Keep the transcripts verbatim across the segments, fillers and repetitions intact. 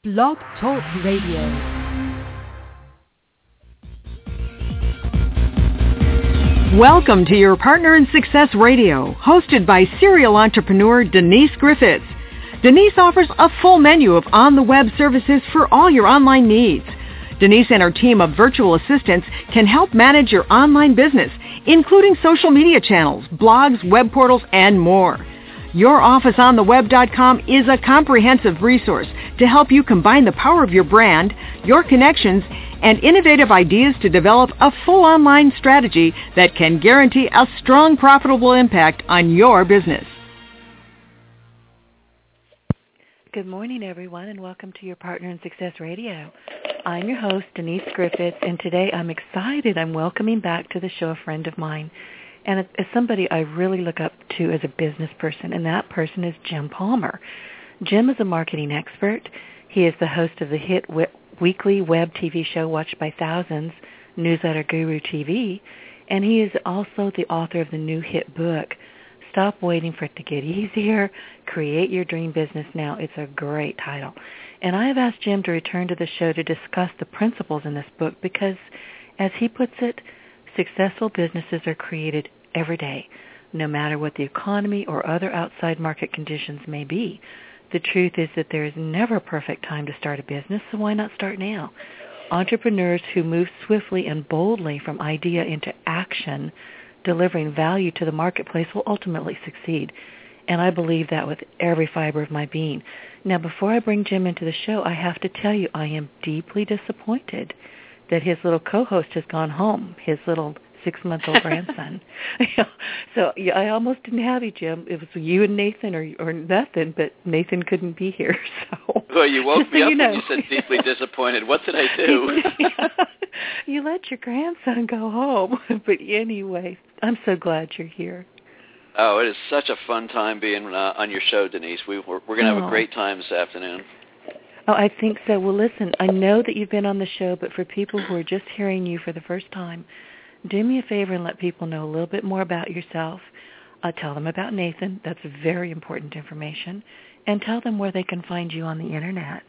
Blog Talk Radio. Welcome to Your Partner in Success Radio, hosted by serial entrepreneur Denise Griffiths. Denise offers a full menu of on-the-web services for all your online needs. Denise and her team of virtual assistants can help manage your online business, including social media channels, blogs, web portals, and more. your office on the web dot com is a comprehensive resource to help you combine the power of your brand, your connections, and innovative ideas to develop a full online strategy that can guarantee a strong, profitable impact on your business. Good morning, everyone, and welcome to Your Partner in Success Radio. I'm your host, Denise Griffiths, and today I'm excited. I'm welcoming back to the show a friend of mine, and as somebody I really look up to as a business person, and that person is Jim Palmer. Jim is a marketing expert. He is the host of the hit we- weekly web T V show watched by thousands, Newsletter Guru T V, and he is also the author of the new hit book, Stop Waiting for It to Get Easier, Create Your Dream Business Now. It's a great title. And I have asked Jim to return to the show to discuss the principles in this book because, as he puts it, successful businesses are created every day, no matter what the economy or other outside market conditions may be. The truth is that there is never a perfect time to start a business, so why not start now? Entrepreneurs who move swiftly and boldly from idea into action, delivering value to the marketplace, will ultimately succeed. And I believe that with every fiber of my being. Now, before I bring Jim into the show, I have to tell you I am deeply disappointed that his little co-host has gone home, his little six-month-old grandson. So yeah, I almost didn't have you, Jim. It was you and Nathan or or nothing, but Nathan couldn't be here. So well, you woke me so up you know. and you said deeply disappointed. What did I do? You let your grandson go home. But anyway, I'm so glad you're here. Oh, it is such a fun time being uh, on your show, Denise. We, we're we're going to have oh. a great time this afternoon. Oh, I think so. Well, listen, I know that you've been on the show, but for people who are just hearing you for the first time, do me a favor and let people know a little bit more about yourself. Uh, tell them about Nathan. That's very important information. And tell them where they can find you on the Internet.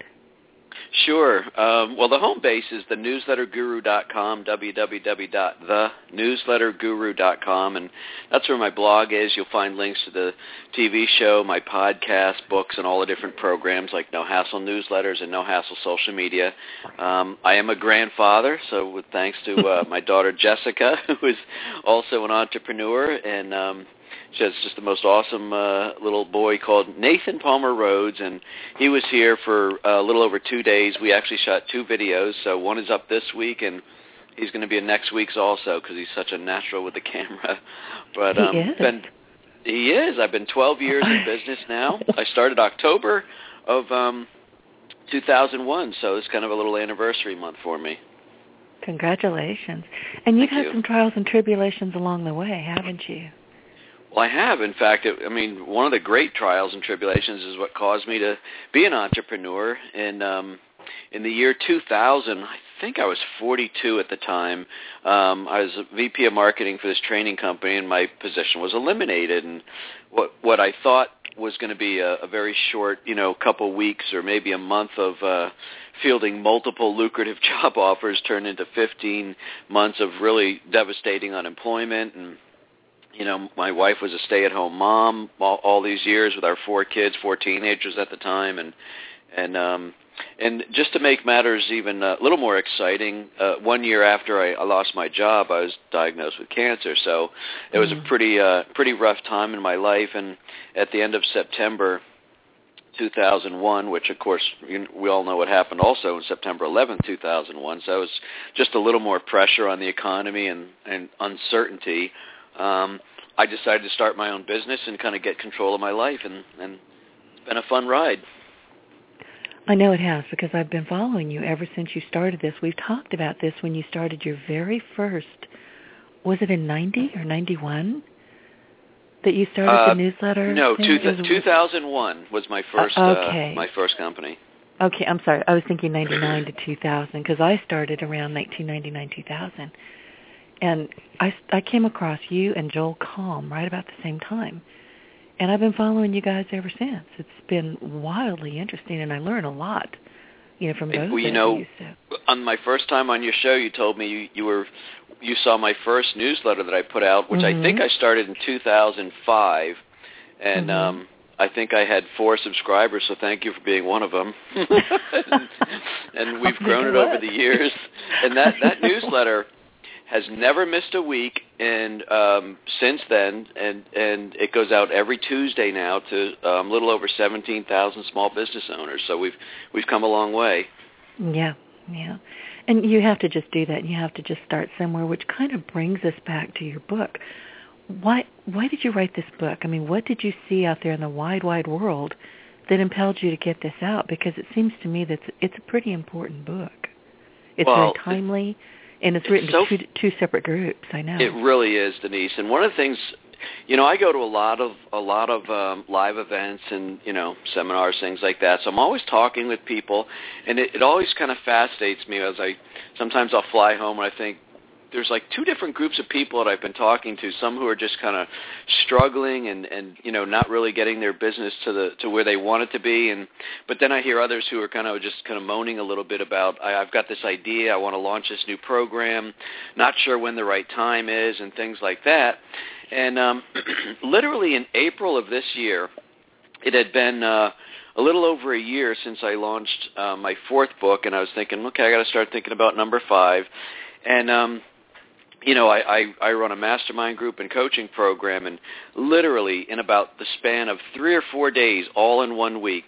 Sure. Um, well, the home base is the newsletter guru dot com, w w w dot the newsletter guru dot com, and that's where my blog is. You'll find links to the T V show, my podcast, books, and all the different programs like No Hassle Newsletters and No Hassle Social Media. Um, I am a grandfather, so with thanks to uh, my daughter Jessica, who is also an entrepreneur, and um, she has just the most awesome uh, little boy called Nathan Palmer Rhodes, and he was here for a little over two days. We actually shot two videos, so one is up this week, and he's going to be in next week's also because he's such a natural with the camera. But um, he is. Been, he is. I've been twelve years in business now. I started October of um, two thousand one, so it's kind of a little anniversary month for me. Congratulations. And you've Thank had you. some trials and tribulations along the way, haven't you? Well, I have. In fact, it, I mean, one of the great trials and tribulations is what caused me to be an entrepreneur. And um, in the year two thousand, I think I was forty-two at the time. Um, I was a V P of marketing for this training company, and my position was eliminated. And what what I thought was going to be a, a very short, you know, couple weeks or maybe a month of uh, fielding multiple lucrative job offers turned into fifteen months of really devastating unemployment. And you know, my wife was a stay-at-home mom all, all these years with our four kids, four teenagers at the time, and and um, and just to make matters even a little more exciting, uh, one year after I, I lost my job, I was diagnosed with cancer. So it was mm. a pretty uh, pretty rough time in my life. And at the end of September two thousand one, which of course we all know what happened also on September eleventh, two thousand one. So it was just a little more pressure on the economy and, and uncertainty. Um, I decided to start my own business and kind of get control of my life, and, and it's been a fun ride. I know it has because I've been following you ever since you started this. We've talked about this when you started your very first, was it in ninety or ninety-one that you started uh, the newsletter? No, two, was, two thousand one was my first, uh, okay. uh, my first company. Okay, I'm sorry. I was thinking ninety-nine to two thousand because I started around nineteen ninety-nine, two thousand. And I, I came across you and Joel Comm right about the same time. And I've been following you guys ever since. It's been wildly interesting, and I learn a lot you know, from both well, you of know, you. So. On my first time on your show, you told me you, you were you saw my first newsletter that I put out, which mm-hmm. I think I started in two thousand five, and mm-hmm. um, I think I had four subscribers. So thank you for being one of them. and, and we've grown it over the years. And that that newsletter has never missed a week, and um, since then, and and it goes out every Tuesday now to um, a little over seventeen thousand small business owners. So we've we've come a long way. Yeah, yeah. And you have to just do that. You have to just start somewhere, which kind of brings us back to your book. Why why did you write this book? I mean, what did you see out there in the wide, wide world that impelled you to get this out? Because it seems to me that it's, it's a pretty important book. It's well, very timely, and it's written so, to two, two separate groups, I know. It really is, Denise. And one of the things, you know, I go to a lot of a lot of um, live events and, you know, seminars, things like that. So I'm always talking with people, and it, it always kind of fascinates me as I, sometimes I'll fly home and I think, there's like two different groups of people that I've been talking to. Some who are just kind of struggling and, and you know not really getting their business to the to where they want it to be. And but then I hear others who are kind of just kind of moaning a little bit about I, I've got this idea, I want to launch this new program, not sure when the right time is, and things like that. And um, literally in April of this year, it had been uh, a little over a year since I launched uh, my fourth book, and I was thinking, okay, I got to start thinking about number five, and um, You know, I, I, I run a mastermind group and coaching program, and literally in about the span of three or four days, all in one week,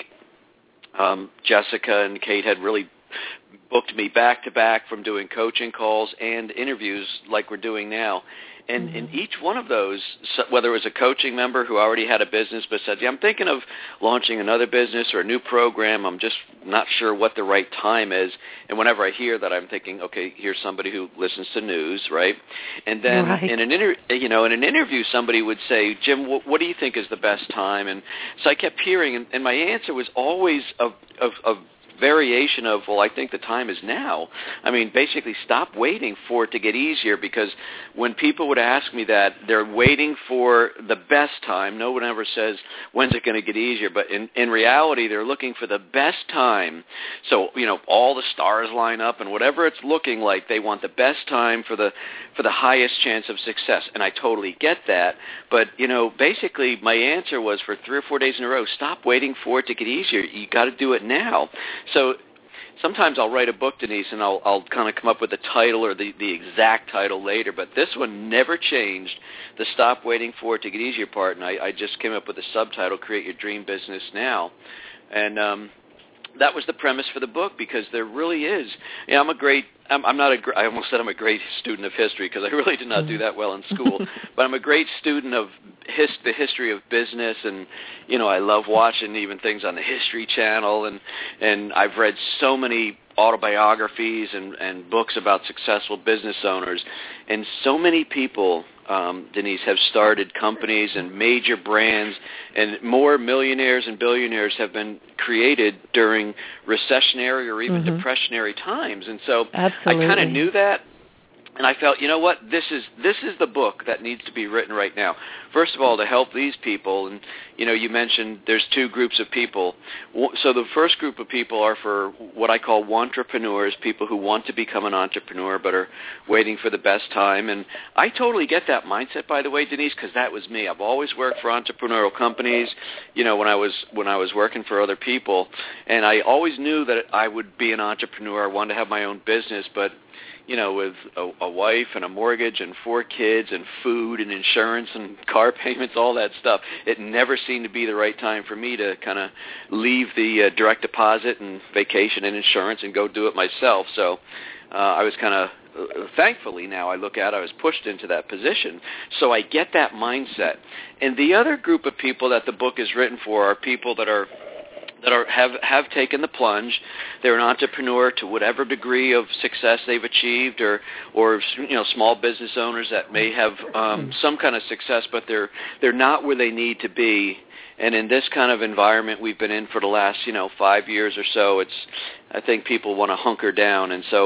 um, Jessica and Kate had really booked me back-to-back from doing coaching calls and interviews like we're doing now. And mm-hmm. in each one of those, whether it was a coaching member who already had a business but said, yeah, I'm thinking of launching another business or a new program, I'm just not sure what the right time is. And whenever I hear that, I'm thinking, okay, here's somebody who listens to news, right? And then right. in an inter- you know, in an interview, somebody would say, Jim, what, what do you think is the best time? And so I kept hearing, and, and my answer was always of of, of variation of, well, I think the time is now. I mean, basically stop waiting for it to get easier, because when people would ask me that, they're waiting for the best time. No one ever says, when's it going to get easier? But in, in reality, they're looking for the best time. So, you know, all the stars line up, and whatever it's looking like, they want the best time for the for the highest chance of success. And I totally get that. But, you know, basically my answer was, for three or four days in a row, stop waiting for it to get easier. You got to do it now. So sometimes I'll write a book, Denise, and I'll, I'll kind of come up with the title or the, the exact title later, but this one never changed, the stop waiting for it to get easier part, and I, I just came up with the subtitle, Create Your Dream Business Now. And um, that was the premise for the book, because there really is. You know, I'm a great, I'm, I'm not a, I almost said I'm a great student of history, because I really did not do that well in school, but I'm a great student of his, the history of business, and, you know, I love watching even things on the History Channel, and, and I've read so many autobiographies and, and books about successful business owners, and so many people, um, Denise, have started companies and major brands, and more millionaires and billionaires have been created during recessionary or even mm-hmm. depressionary times. And so Absolutely. I kind of knew that. And I felt, you know what, this is this is the book that needs to be written right now. First of all, to help these people, and, you know, you mentioned there's two groups of people. So the first group of people are for what I call wantrepreneurs, people who want to become an entrepreneur but are waiting for the best time. And I totally get that mindset, by the way, Denise, because that was me. I've always worked for entrepreneurial companies, you know, when I was when I was working for other people. And I always knew that I would be an entrepreneur. I wanted to have my own business, but you know, with a, a wife and a mortgage and four kids and food and insurance and car payments, all that stuff, it never seemed to be the right time for me to kind of leave the uh, direct deposit and vacation and insurance and go do it myself. So uh, I was kind of, uh, thankfully now I look at it, I was pushed into that position. So I get that mindset. And the other group of people that the book is written for are people that are that are have, have taken the plunge. They're an entrepreneur to whatever degree of success they've achieved, or, or you know, small business owners that may have um, some kind of success, but they're they're not where they need to be. And in this kind of environment we've been in for the last, you know, five years or so, it's I think people want to hunker down. And so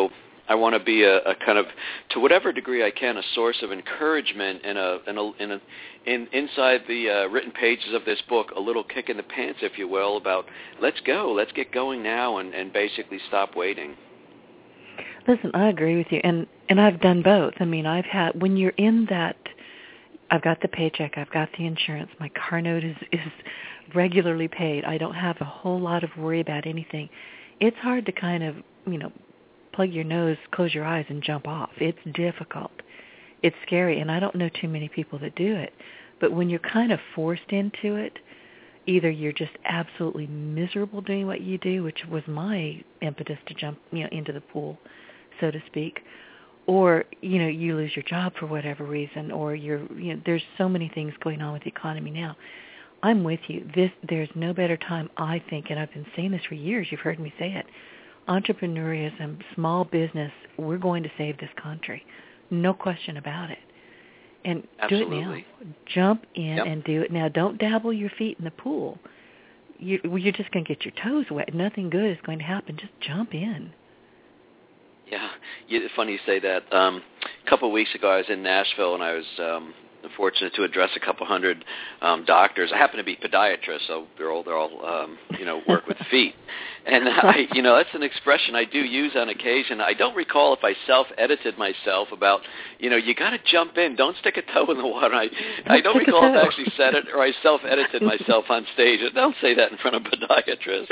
I want to be a, a kind of, to whatever degree I can, a source of encouragement and a, and a, in, a, in inside the uh, written pages of this book, a little kick in the pants, if you will, about let's go, let's get going now, and, and basically stop waiting. Listen, I agree with you, and and I've done both. I mean, I've had, when you're in that, I've got the paycheck, I've got the insurance, my car note is is regularly paid. I don't have a whole lot of worry about anything. It's hard to kind of, you know, plug your nose, close your eyes, and jump off. It's difficult. It's scary, and I don't know too many people that do it. But when you're kind of forced into it, either you're just absolutely miserable doing what you do, which was my impetus to jump, you know, into the pool, so to speak, or, you know, you lose your job for whatever reason, or you're, you know, there's so many things going on with the economy now. I'm with you. This, there's no better time, I think, and I've been saying this for years. You've heard me say it. Entrepreneurism, small business, we're going to save this country. No question about it. And Absolutely. do it now. Jump in yep. and do it now. Don't dabble your feet in the pool. You, you're just going to get your toes wet. Nothing good is going to happen. Just jump in. Yeah, it's funny you say that. Um, a couple of weeks ago, I was in Nashville, and I was um, fortunate to address a couple hundred um, doctors. I happen to be podiatrist, so they're all, they're all um, you know, work with feet. And, I, you know, that's an expression I do use on occasion. I don't recall if I self-edited myself about, you know, you got to jump in. Don't stick a toe in the water. I, I don't recall if I actually said it or I self-edited myself on stage. Don't say that in front of a podiatrist.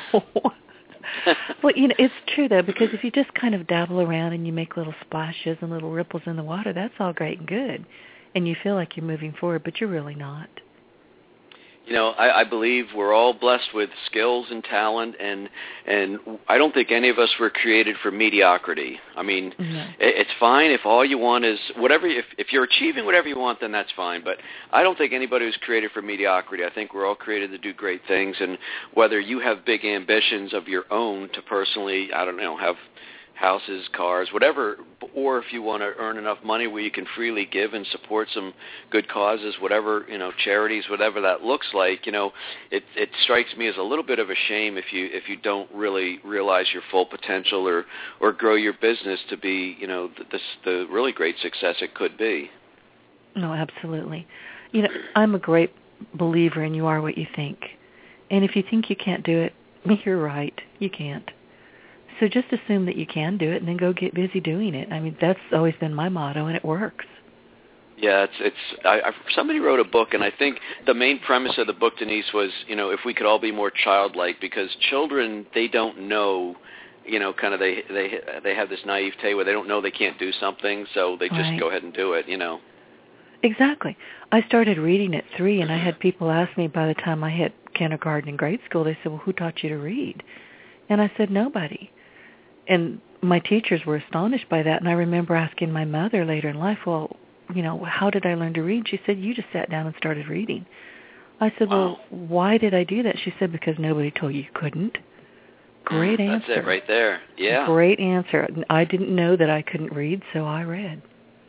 Well, you know, it's true, though, because if you just kind of dabble around and you make little splashes and little ripples in the water, that's all great and good. And you feel like you're moving forward, but you're really not. You know, I, I believe we're all blessed with skills and talent, and and I don't think any of us were created for mediocrity. I mean, no. it, it's fine if all you want is whatever. If if you're achieving whatever you want, then that's fine. But I don't think anybody was created for mediocrity. I think we're all created to do great things, and whether you have big ambitions of your own to personally, I don't know, have houses, cars, whatever, or if you want to earn enough money where you can freely give and support some good causes, whatever, you know, charities, whatever that looks like, you know, it it strikes me as a little bit of a shame if you if you don't really realize your full potential or or grow your business to be, you know, the, the, the really great success it could be. No, absolutely. You know, I'm a great believer in you are what you think. And if you think you can't do it, you're right. You can't. So just assume that you can do it and then go get busy doing it. I mean, that's always been my motto, and it works. Yeah, it's it's. I, I, somebody wrote a book, and I think the main premise of the book, Denise, was, you know, if we could all be more childlike, because children, they don't know, you know, kind of they they they have this naivete where they don't know they can't do something, so they just right. go ahead and do it, you know. Exactly. I started reading at three, and I had people ask me by the time I hit kindergarten and grade school, they said, well, who taught you to read? And I said, nobody. And my teachers were astonished by that, and I remember asking my mother later in life, well, you know, how did I learn to read? She said, you just sat down and started reading. I said, wow. well, why did I do that? She said, because nobody told you you couldn't. Great answer. That's it right there. Yeah. Great answer. I didn't know that I couldn't read, so I read.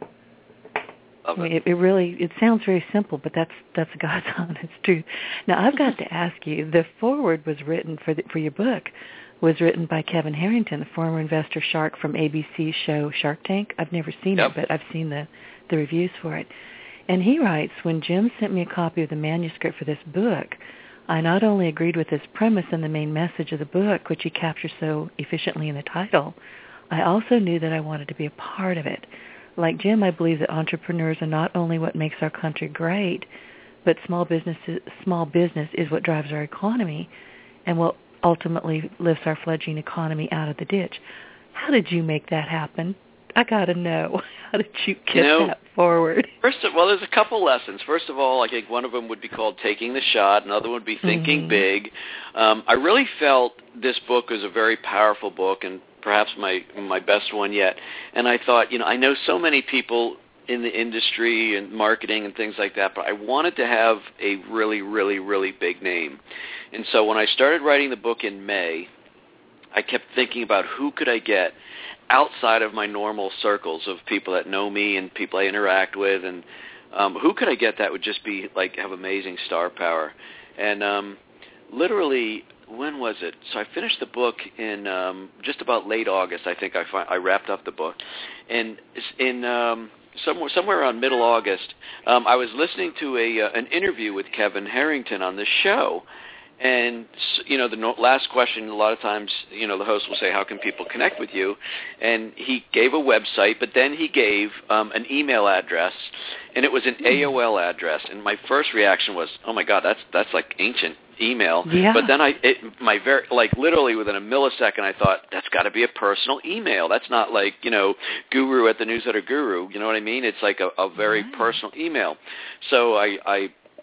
Love I mean, it. it, it really, it sounds very simple, but that's that's God's honest truth. Now, I've got to ask you, the foreword was written for the, for your book, was written by Kevin Harrington, the former investor shark from A B C's show Shark Tank. I've never seen yep. it, but I've seen the, the reviews for it. And he writes, when Jim sent me a copy of the manuscript for this book, I not only agreed with his premise and the main message of the book, which he captures so efficiently in the title, I also knew that I wanted to be a part of it. Like Jim, I believe that entrepreneurs are not only what makes our country great, but small business, small business is what drives our economy and what ultimately lifts our fledgling economy out of the ditch. How did you make that happen? I got to know. How did you get you know, that forward? First of well, there's a couple lessons. First of all, I think one of them would be called Taking the Shot. Another one would be Thinking mm-hmm. Big. Um, I really felt this book was a very powerful book and perhaps my my best one yet. And I thought, you know, I know so many people in the industry and marketing and things like that, but I wanted to have a really, really, really big name. And so when I started writing the book in May, I kept thinking about who could I get outside of my normal circles of people that know me and people I interact with, and um, who could I get that would just be like have amazing star power. And um, literally when was it? So I finished the book in um, just about late August. I think I fi- I wrapped up the book, and in um, somewhere somewhere around middle August, um, I was listening to a uh, an interview with Kevin Harrington on this show. And, you know, the no- last question, a lot of times, you know, the host will say, how can people connect with you? And he gave a website, but then he gave um, an email address, and it was an A O L address. And my first reaction was, oh, my God, that's that's like ancient email. Yeah. But then I, it, my very, like literally within a millisecond, I thought, that's got to be a personal email. That's not like, you know, guru at the newsletter guru. You know what I mean? It's like a, a very right. personal email. So I, I,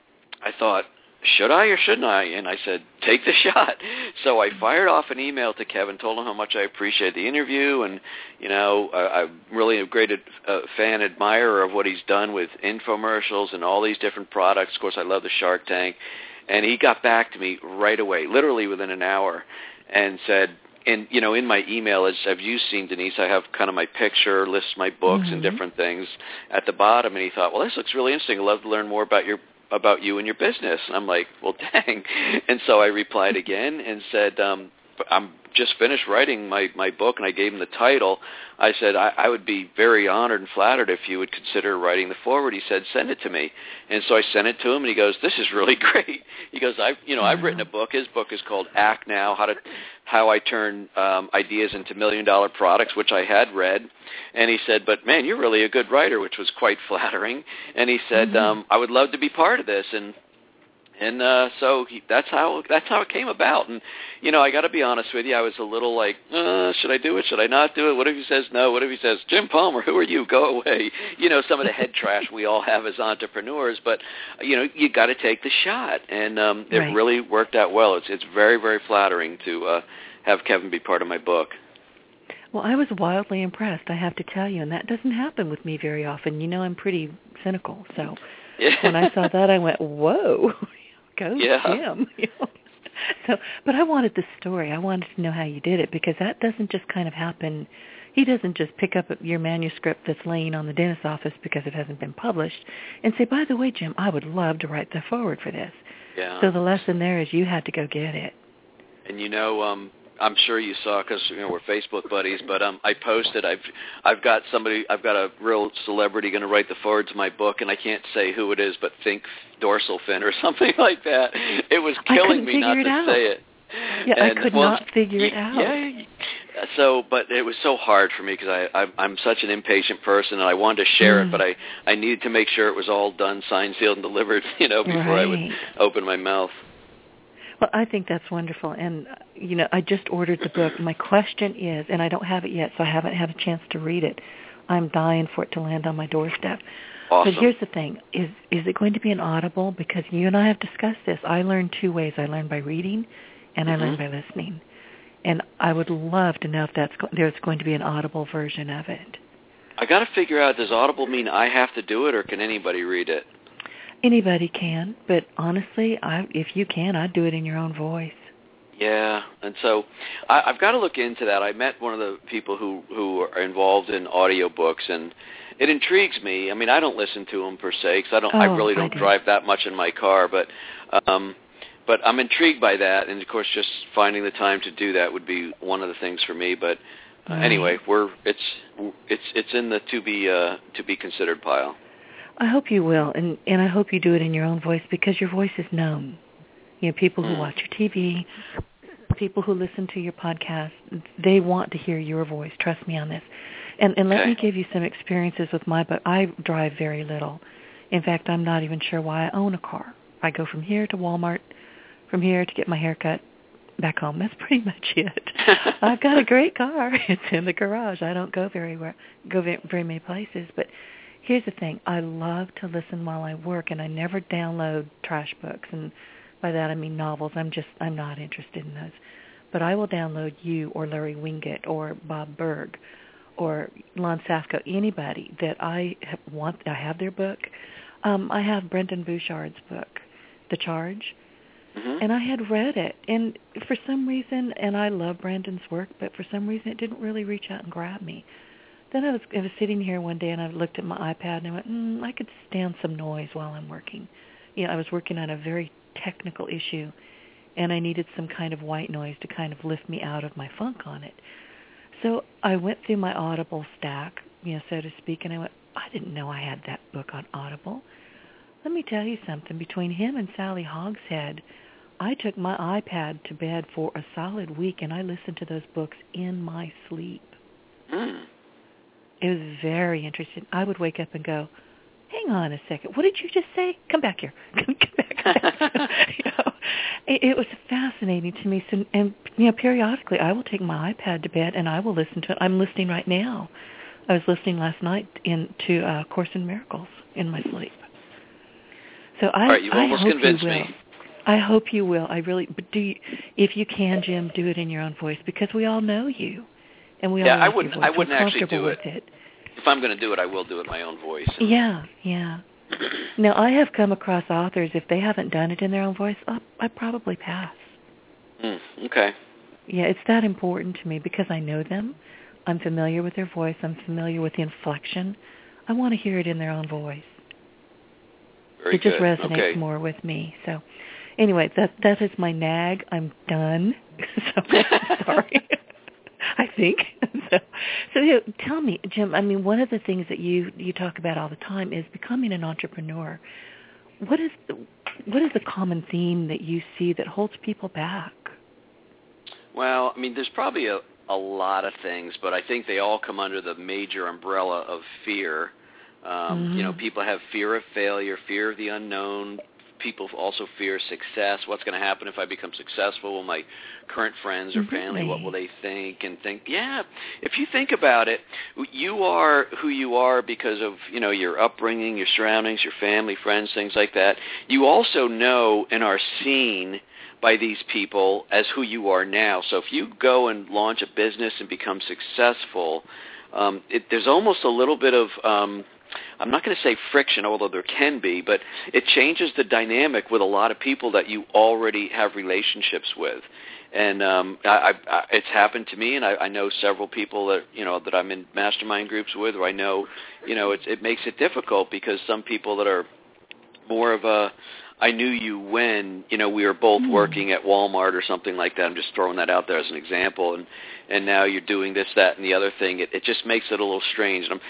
I thought, should I or shouldn't I? And I said, take the shot. So I fired off an email to Kevin, told him how much I appreciate the interview, and, you know, I, I'm really a great uh, fan, admirer of what he's done with infomercials and all these different products. Of course, I love the Shark Tank. And he got back to me right away, literally within an hour, and said, and, you know, in my email, as have you seen, Denise, I have kind of my picture, lists my books mm-hmm. and different things at the bottom. And he thought, well, this looks really interesting. I'd love to learn more about your about you and your business. And I'm like, well, dang. And so I replied again and said, um, I'm just finished writing my, my book, and I gave him the title. I said, I, I would be very honored and flattered if you would consider writing the foreword. He said, send it to me. And so I sent it to him, and he goes, this is really great. He goes, I've, you know, I've written a book. His book is called Act Now, How to How I Turn um, Ideas into Million-Dollar Products, which I had read. And he said, but, man, you're really a good writer, which was quite flattering. And he said, mm-hmm. um, I would love to be part of this. And And uh, so he, that's how that's how it came about. And, you know, I got to be honest with you, I was a little like, uh, should I do it? Should I not do it? What if he says no? What if he says, Jim Palmer, who are you? Go away. You know, some of the head trash we all have as entrepreneurs. But, you know, you got to take the shot. And um, it right. really worked out well. It's, it's very, very flattering to uh, have Kevin be part of my book. Well, I was wildly impressed, I have to tell you, and that doesn't happen with me very often. You know, I'm pretty cynical. So yeah. when I saw that, I went, whoa. Go yeah. Jim. You know? So, but I wanted the story. I wanted to know how you did it, because that doesn't just kind of happen. He doesn't just pick up your manuscript that's laying on the dentist's office because it hasn't been published and say, by the way, Jim, I would love to write the foreword for this. Yeah. So the lesson there is you had to go get it. And, you know, um, I'm sure you saw, because, you know, we're Facebook buddies, but um, I posted, I've I've got somebody, I've got a real celebrity going to write the foreword to my book, and I can't say who it is, but think dorsal fin or something like that. It was killing me not to out. say it. Yeah, and, I could well, not figure it out. Yeah, so, but it was so hard for me because I, I, I'm such an impatient person, and I wanted to share mm. it, but I, I needed to make sure it was all done, signed, sealed, and delivered, you know, before right. I would open my mouth. Well, I think that's wonderful. And, you know, I just ordered the book. My question is, and I don't have it yet, so I haven't had a chance to read it. I'm dying for it to land on my doorstep. Awesome. But here's the thing. Is is it going to be an Audible? Because you and I have discussed this. I learn two ways. I learn by reading, and mm-hmm. I learn by listening. And I would love to know if that's go- there's going to be an Audible version of it. I got to figure out, does Audible mean I have to do it, or can anybody read it? Anybody can, but honestly, I, if you can, I'd do it in your own voice. Yeah, and so I, I've got to look into that. I met one of the people who, who are involved in audiobooks, and it intrigues me. I mean, I don't listen to them per se, because I don't. Oh, I really don't I do. drive that much in my car, but um, but I'm intrigued by that, and of course, just finding the time to do that would be one of the things for me. But uh, right. anyway, we're it's it's it's in the to be uh, to be considered pile. I hope you will, and, and I hope you do it in your own voice, because your voice is known. You know, people who mm. watch your T V, people who listen to your podcast, they want to hear your voice. Trust me on this. And, and let okay. me give you some experiences with my book. I drive very little. In fact, I'm not even sure why I own a car. I go from here to Walmart, from here to get my hair cut, back home. That's pretty much it. I've got a great car. It's in the garage. I don't go very well, go very, very many places, but here's the thing. I love to listen while I work, and I never download trash books. And by that I mean novels. I'm just, I'm not interested in those. But I will download you or Larry Winget or Bob Berg or Lon Safko, anybody that I have want. I have their book. Um, I have Brendan Bouchard's book, The Charge, mm-hmm. and I had read it. And for some reason, and I love Brendan's work, but for some reason it didn't really reach out and grab me. Then I was, I was sitting here one day, and I looked at my iPad, and I went, mm, I could stand some noise while I'm working. You know, I was working on a very technical issue, and I needed some kind of white noise to kind of lift me out of my funk on it. So I went through my Audible stack, you know, so to speak, and I went, I didn't know I had that book on Audible. Let me tell you something. Between him and Sally Hogshead, I took my iPad to bed for a solid week, and I listened to those books in my sleep. Mm. It was very interesting. I would wake up and go, hang on a second. What did you just say? Come back here. Come, come back. Come back. you know, it, it was fascinating to me. So, and, you know, periodically I will take my iPad to bed and I will listen to it. I'm listening right now. I was listening last night in, to uh, Course in Miracles in my sleep. So I, All right, you've I almost hope convinced you will. me. I hope you will. I really, but do you, if you can, Jim, do it in your own voice because we all know you, and we yeah, all like I wouldn't. your voice. I wouldn't We're actually do with it. it. If I'm going to do it, I will do it in my own voice. Yeah, yeah. Now, I have come across authors, if they haven't done it in their own voice, I'll, I probably pass. Mm, okay. Yeah, it's that important to me because I know them. I'm familiar with their voice. I'm familiar with the inflection. I want to hear it in their own voice. Very it just good. resonates okay. more with me. So, anyway, that that is my nag. I'm done. so, sorry. I think. so, so you know, tell me, Jim, I mean, one of the things that you, you talk about all the time is becoming an entrepreneur. What is the, what is the common theme that you see that holds people back? Well, I mean, there's probably a, a lot of things, but I think they all come under the major umbrella of fear. Um, mm-hmm. You know, people have fear of failure, fear of the unknown. People also fear success. What's going to happen if I become successful? Will my current friends or family, really? what will they think? And think, yeah, if you think about it, you are who you are because of, you know, your upbringing, your surroundings, your family, friends, things like that. You also know and are seen by these people as who you are now. So if you go and launch a business and become successful, um, it, there's almost a little bit of um, I'm not going to say friction, although there can be, but it changes the dynamic with a lot of people that you already have relationships with. And um, I, I, it's happened to me, and I, I know several people that you know that I'm in mastermind groups with, where I know, you know, it, it makes it difficult because some people that are more of a I knew you when, you know, we were both mm. working at Walmart or something like that. I'm just throwing that out there as an example. And, and now you're doing this, that, and the other thing. It, it just makes it a little strange. And I'm,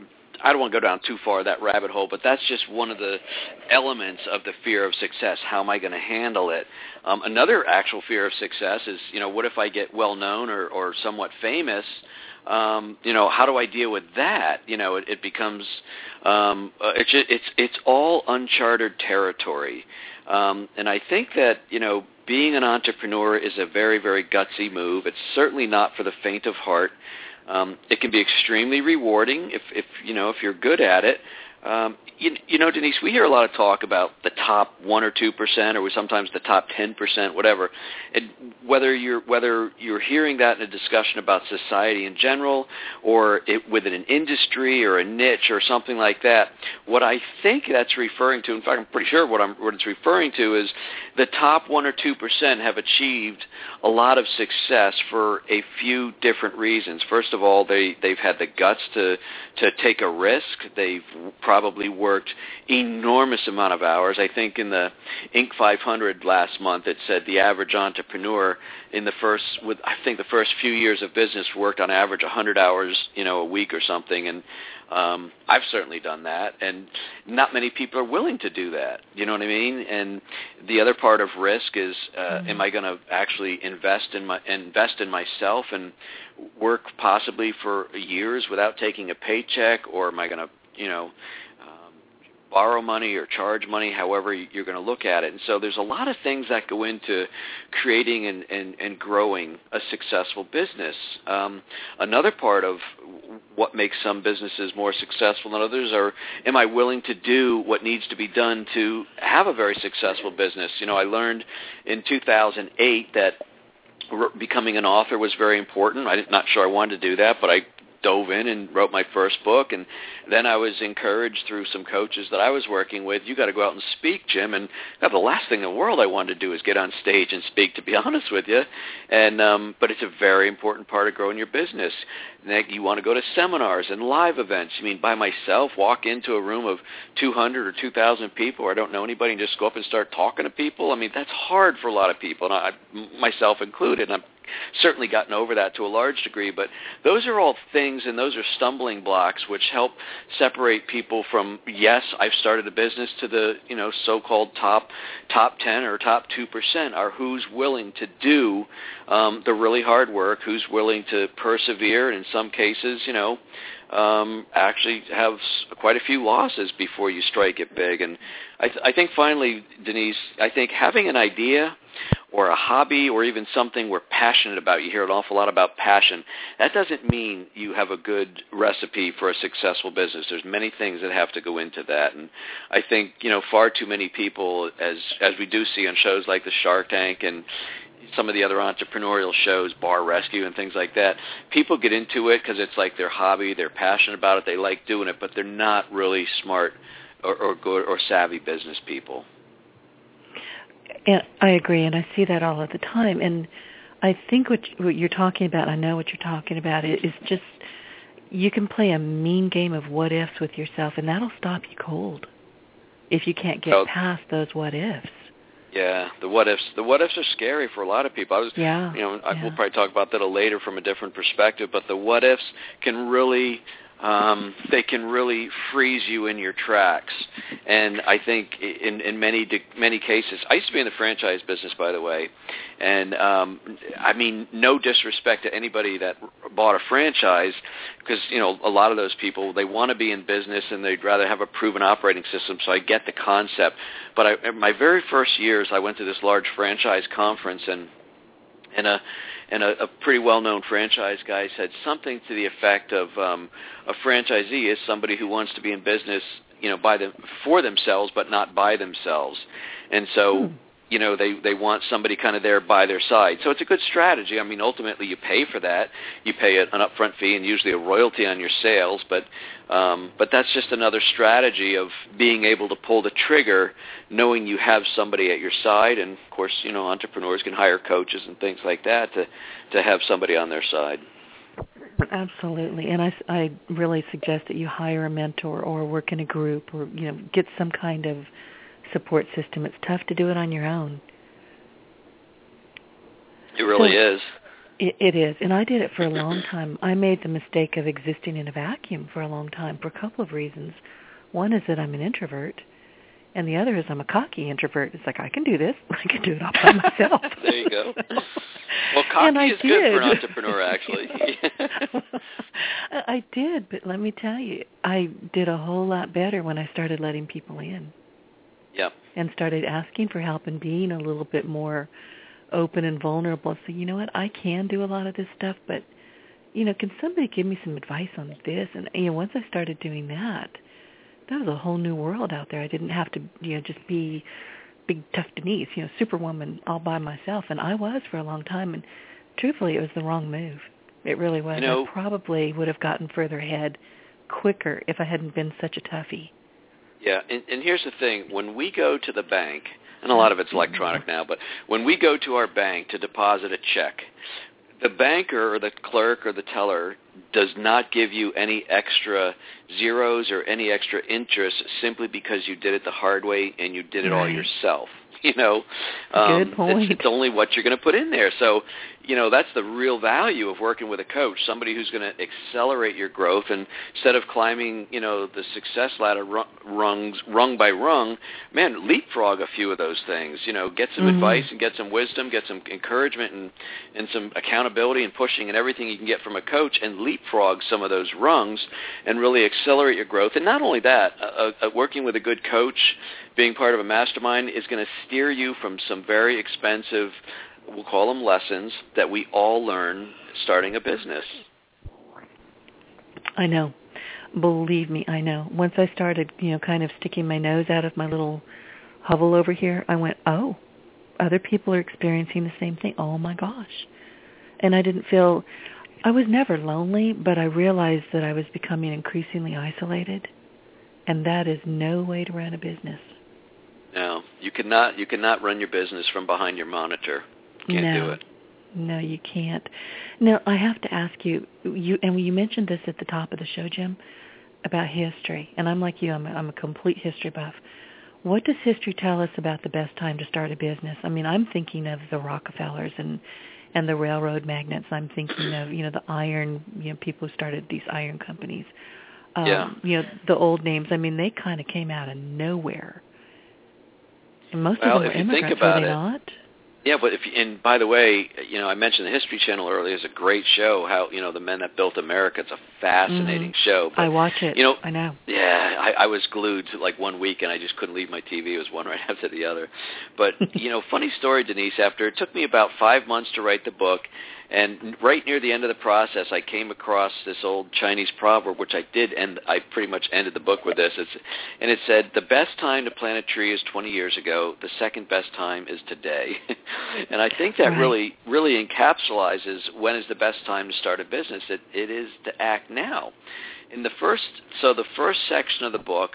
I don't want to go down too far that rabbit hole, but that's just one of the elements of the fear of success. How am I going to handle it? Um, another actual fear of success is, you know, what if I get well-known or, or somewhat famous? Um, you know, how do I deal with that? You know, it, it becomes um, uh, it's it's it's all uncharted territory, um, and I think that you know being an entrepreneur is a very very gutsy move. It's certainly not for the faint of heart. Um, it can be extremely rewarding if if you know if you're good at it. Um, you, you know, Denise, we hear a lot of talk about the top one or two percent, or sometimes the top ten percent, whatever. And whether you're whether you're hearing that in a discussion about society in general, or it, within an industry or a niche or something like that, what I think that's referring to, in fact, I'm pretty sure what I'm what it's referring to is the top one or two percent have achieved a lot of success for a few different reasons. First of all, they they've had the guts to to take a risk. They've probably worked enormous amount of hours. I think in the Inc five hundred last month it said the average entrepreneur in the first, with I think the first few years of business worked on average one hundred hours, you know, a week or something. And um, I've certainly done that, and not many people are willing to do that. You know what I mean? And the other part of risk is, uh, mm-hmm. am I going to actually invest in my invest in myself and work possibly for years without taking a paycheck, or am I going to you know, um, borrow money or charge money, however you're going to look at it. And so there's a lot of things that go into creating and, and, and growing a successful business. Um, another part of what makes some businesses more successful than others are, am I willing to do what needs to be done to have a very successful business? You know, I learned in two thousand eight that becoming an author was very important. I'm not sure I wanted to do that, but I dove in and wrote my first book. And then I was encouraged through some coaches that I was working with, you got to go out and speak, Jim. And God, the last thing in the world I wanted to do is get on stage and speak, to be honest with you. And um, but it's a very important part of growing your business. Nick, you want to go to seminars and live events. I mean, by myself, walk into a room of two hundred or two thousand people, or I don't know anybody, and just go up and start talking to people. I mean, that's hard for a lot of people, and I, myself included. And I've certainly gotten over that to a large degree, but those are all things, and those are stumbling blocks which help separate people from, yes, I've started a business, to the, you know, so-called top top ten or top two percent, are who's willing to do um, the really hard work, who's willing to persevere, and in some cases, you know, um, actually have quite a few losses before you strike it big. And I, th- I think finally, Denise, I think having an idea or a hobby or even something we're passionate about, you hear an awful lot about passion, that doesn't mean you have a good recipe for a successful business. There's many things that have to go into that. And I think, you know, far too many people, as as we do see on shows like the Shark Tank and some of the other entrepreneurial shows, Bar Rescue and things like that, people get into it because it's like their hobby, they're passionate about it, they like doing it, but they're not really smart or, or good or savvy business people. And I agree, and I see that all of the time. And I think what, what you're talking about, I know what you're talking about, is just you can play a mean game of what-ifs with yourself, and that'll stop you cold if you can't get oh. past those what-ifs. Yeah, the what-ifs. The what-ifs are scary for a lot of people. I was, yeah, you know, I, yeah. we'll probably talk about that later from a different perspective, but the what-ifs can really... Um, they can really freeze you in your tracks. And I think in, in many many cases, I used to be in the franchise business, by the way, and um, I mean, no disrespect to anybody that bought a franchise, because, you know, a lot of those people, they want to be in business and they'd rather have a proven operating system, so I get the concept. But I, in my very first years, I went to this large franchise conference, and and a and a, a pretty well-known franchise guy said something to the effect of um, a franchisee is somebody who wants to be in business, you know, by them for themselves, but not by themselves. And so, hmm. you know, they they want somebody kind of there by their side. So it's a good strategy. I mean, ultimately, you pay for that. You pay an upfront fee and usually a royalty on your sales, but um, but that's just another strategy of being able to pull the trigger, knowing you have somebody at your side. And of course, you know, entrepreneurs can hire coaches and things like that to to have somebody on their side. Absolutely, and I, I really suggest that you hire a mentor or work in a group, or, you know, get some kind of support system. It's tough to do it on your own. It really so, is. It, it is, and I did it for a long time. I made the mistake of existing in a vacuum for a long time for a couple of reasons. One is that I'm an introvert, and the other is I'm a cocky introvert. It's like, I can do this. I can do it all by myself. There you go. Well, cocky is did. good for an entrepreneur, actually. I did, but let me tell you, I did a whole lot better when I started letting people in. Yep. And started asking for help and being a little bit more open and vulnerable. So, you know what, I can do a lot of this stuff, but, you know, can somebody give me some advice on this? And, you know, once I started doing that, that was a whole new world out there. I didn't have to, you know, just be big, tough Denise, you know, superwoman all by myself. And I was for a long time. And truthfully, it was the wrong move. It really was. You know, I probably would have gotten further ahead quicker if I hadn't been such a toughie. Yeah, and, and here's the thing. When we go to the bank, and a lot of it's electronic now, but when we go to our bank to deposit a check, the banker or the clerk or the teller does not give you any extra zeros or any extra interest simply because you did it the hard way and you did it right. all yourself. You know, um, Good point. It's, it's only what you're going to put in there. So, you know, that's the real value of working with a coach, somebody who's going to accelerate your growth. And instead of climbing, you know, the success ladder rungs, rung by rung, man, leapfrog a few of those things. You know, get some mm-hmm. advice and get some wisdom, get some encouragement and, and some accountability and pushing and everything you can get from a coach, and leapfrog some of those rungs and really accelerate your growth. And not only that, uh, uh, working with a good coach, being part of a mastermind, is going to steer you from some very expensive, we'll call them lessons, that we all learn starting a business. I know. Believe me, I know. Once I started, you know, kind of sticking my nose out of my little hovel over here, I went, oh, other people are experiencing the same thing. Oh, my gosh. And I didn't feel, I was never lonely, but I realized that I was becoming increasingly isolated, and that is no way to run a business. No, you cannot. You cannot run your business from behind your monitor. You can't no. do it. No, you can't. Now, I have to ask you, you and you mentioned this at the top of the show, Jim, about history. And I'm like you, I'm a, I'm a complete history buff. What does history tell us about the best time to start a business? I mean, I'm thinking of the Rockefellers and and the railroad magnates. I'm thinking of, you know, the iron, you know, people who started these iron companies. Um, yeah. You know, the old names. I mean, they kind of came out of nowhere. And most well, of them were if you immigrants, think about were they it, not? Yeah, but if and by the way, you know, I mentioned the History Channel earlier. It's a great show. How you know the men that built America. It's a fascinating mm-hmm. show. But, I watch it. You know, I know. Yeah, I, I was glued to like one week, and I just couldn't leave my T V. It was one right after the other. But you know, funny story, Denise. After it took me about five months to write the book, and right near the end of the process, I came across this old Chinese proverb, which I did end. I pretty much ended the book with this. It's, and it said, "The best time to plant a tree is twenty years ago. The second best time is today." And I think that right. really, really encapsulizes when is the best time to start a business. It, it is to act now. In the first, so the first section of the book,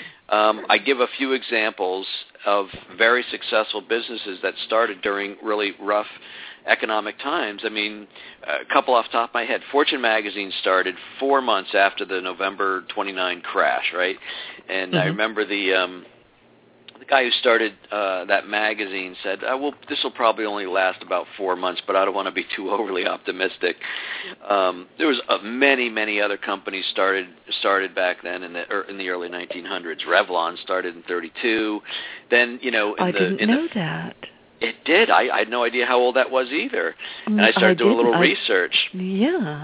um, I give a few examples of very successful businesses that started during really rough economic times. I mean, a couple off the top of my head. Fortune magazine started four months after the November twenty-ninth crash, right? And mm-hmm. I remember the um, the guy who started uh, that magazine said, uh, well, this will probably only last about four months, but I don't want to be too overly optimistic. Um, there was uh, many, many other companies started started back then in the er, in the early nineteen hundreds. Revlon started in thirty-two. Then, you know, in I the, didn't in know the, that. It did. I, I had no idea how old that was either. And I I started I doing a little I, research. Yeah.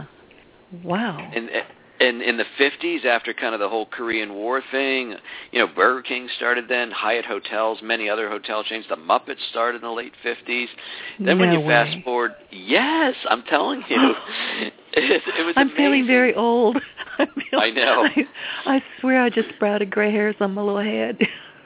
Wow. And and in the fifties, after kind of the whole Korean War thing, you know, Burger King started then, Hyatt Hotels, many other hotel chains. The Muppets started in the late fifties. Then no when you way. fast forward, yes, I'm telling you. it, it was I'm amazing. feeling very old. I'm feeling, I know. I, I swear I just sprouted gray hairs on my little head.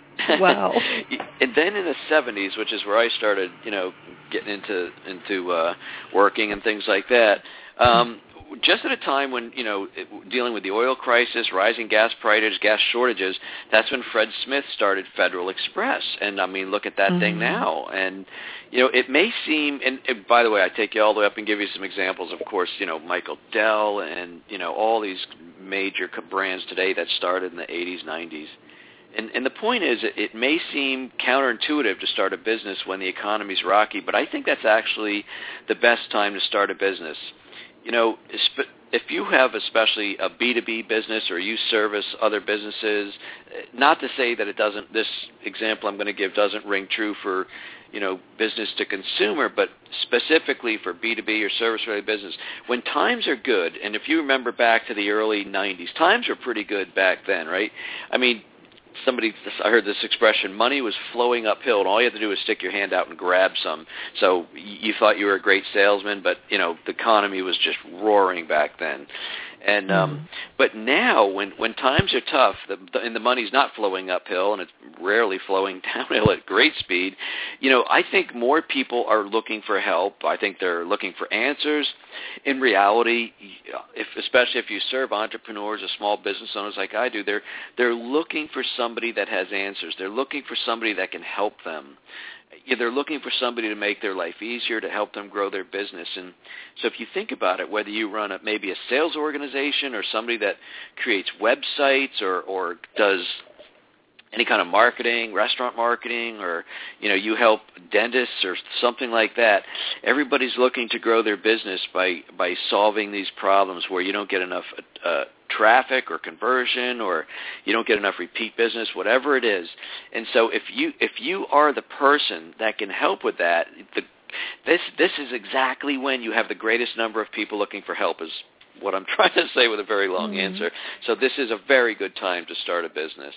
Wow. And then in the seventies, which is where I started, you know, getting into into uh, working and things like that, um, just at a time when, you know, dealing with the oil crisis, rising gas prices, gas shortages, that's when Fred Smith started Federal Express. And, I mean, look at that mm-hmm. thing now. And, you know, it may seem, and, and by the way, I take you all the way up and give you some examples. Of course, you know, Michael Dell and, you know, all these major brands today that started in the eighties, nineties. And, and the point is, it, it may seem counterintuitive to start a business when the economy's rocky, but I think that's actually the best time to start a business. You know, if you have especially a B two B business or you service other businesses, not to say that it doesn't, this example I'm going to give doesn't ring true for, you know, business to consumer, but specifically for B two B or service-related business, when times are good, and if you remember back to the early nineties, times were pretty good back then, right? I mean, somebody, I heard this expression, money was flowing uphill, and all you had to do was stick your hand out and grab some. So you thought you were a great salesman, but, you know, the economy was just roaring back then. And um, mm-hmm. But now, when, when times are tough, the, the, and the money's not flowing uphill, and it's rarely flowing downhill at great speed, you know, I think more people are looking for help. I think they're looking for answers. In reality, if, especially if you serve entrepreneurs or small business owners like I do, they're they're looking for somebody that has answers. They're looking for somebody that can help them. Yeah, they're looking for somebody to make their life easier, to help them grow their business. And so if you think about it, whether you run a, maybe a sales organization or somebody that creates websites or, or does any kind of marketing, restaurant marketing, or, you know, you help dentists or something like that, everybody's looking to grow their business by, by solving these problems where you don't get enough uh, traffic or conversion, or you don't get enough repeat business, whatever it is. And so if you if you are the person that can help with that, the, this this is exactly when you have the greatest number of people looking for help, is what I'm trying to say with a very long mm-hmm. answer. So this is a very good time to start a business.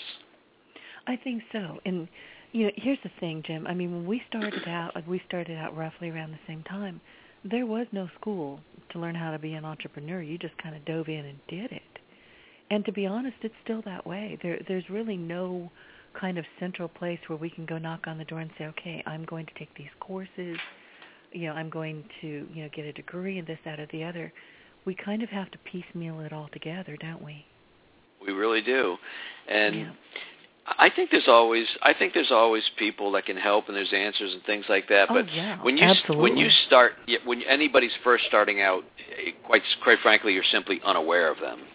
I think so. And, you know, here's the thing, Jim. I mean, when we started out, like we started out roughly around the same time, there was no school to learn how to be an entrepreneur. You just kind of dove in and did it. And to be honest, it's still that way. There, there's really no kind of central place where we can go knock on the door and say, okay, I'm going to take these courses. You know, I'm going to, you know, get a degree in this, that, or the other. we kind of have to piecemeal it all together, don't we? We really do. And yeah. I think there's always I think there's always people that can help, and there's answers and things like that. Oh, but yeah, when you absolutely. when you start when anybody's first starting out, quite quite frankly, you're simply unaware of them.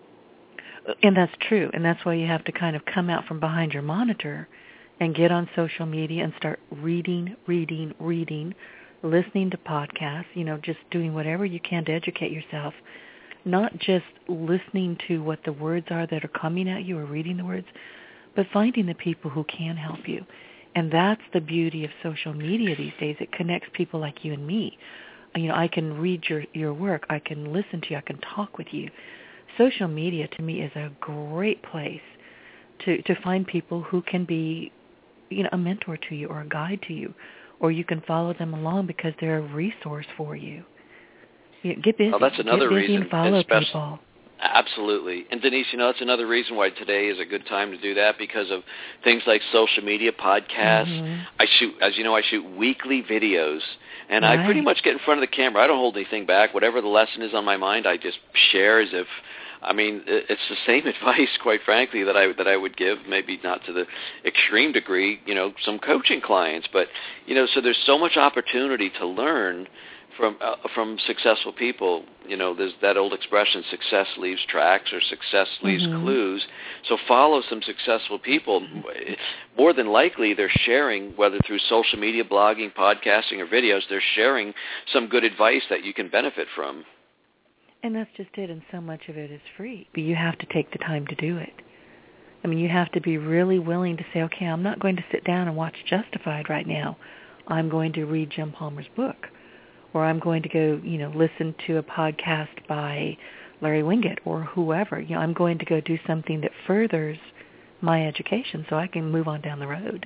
And that's true, and that's why you have to kind of come out from behind your monitor and get on social media and start reading, reading, reading, listening to podcasts, you know, just doing whatever you can to educate yourself, not just listening to what the words are that are coming at you or reading the words, but finding the people who can help you. And that's the beauty of social media these days. It connects people like you and me. You know, I can read your, your work. I can listen to you. I can talk with you. Social media, to me, is a great place to, to find people who can be, you know, a mentor to you or a guide to you, or you can follow them along because they're a resource for you. you know, get busy. Well, that's another get busy reason. And follow especially, people. Absolutely. And Denise, you know, that's another reason why today is a good time to do that, because of things like social media, podcasts. Mm-hmm. I shoot, as you know, I shoot weekly videos, and right. I pretty much get in front of the camera. I don't hold anything back. Whatever the lesson is on my mind, I just share as if, I mean, it's the same advice, quite frankly, that I that I would give, maybe not to the extreme degree, you know, some coaching clients. But, you know, so there's so much opportunity to learn from uh, from successful people. You know, there's that old expression, success leaves tracks or success leaves mm-hmm. clues. So follow some successful people. More than likely, they're sharing, whether through social media, blogging, podcasting, or videos, they're sharing some good advice that you can benefit from. And that's just it, and so much of it is free. But you have to take the time to do it. I mean, you have to be really willing to say, okay, I'm not going to sit down and watch Justified right now. I'm going to read Jim Palmer's book. Or I'm going to go, you know, listen to a podcast by Larry Winget or whoever. You know, I'm going to go do something that furthers my education so I can move on down the road.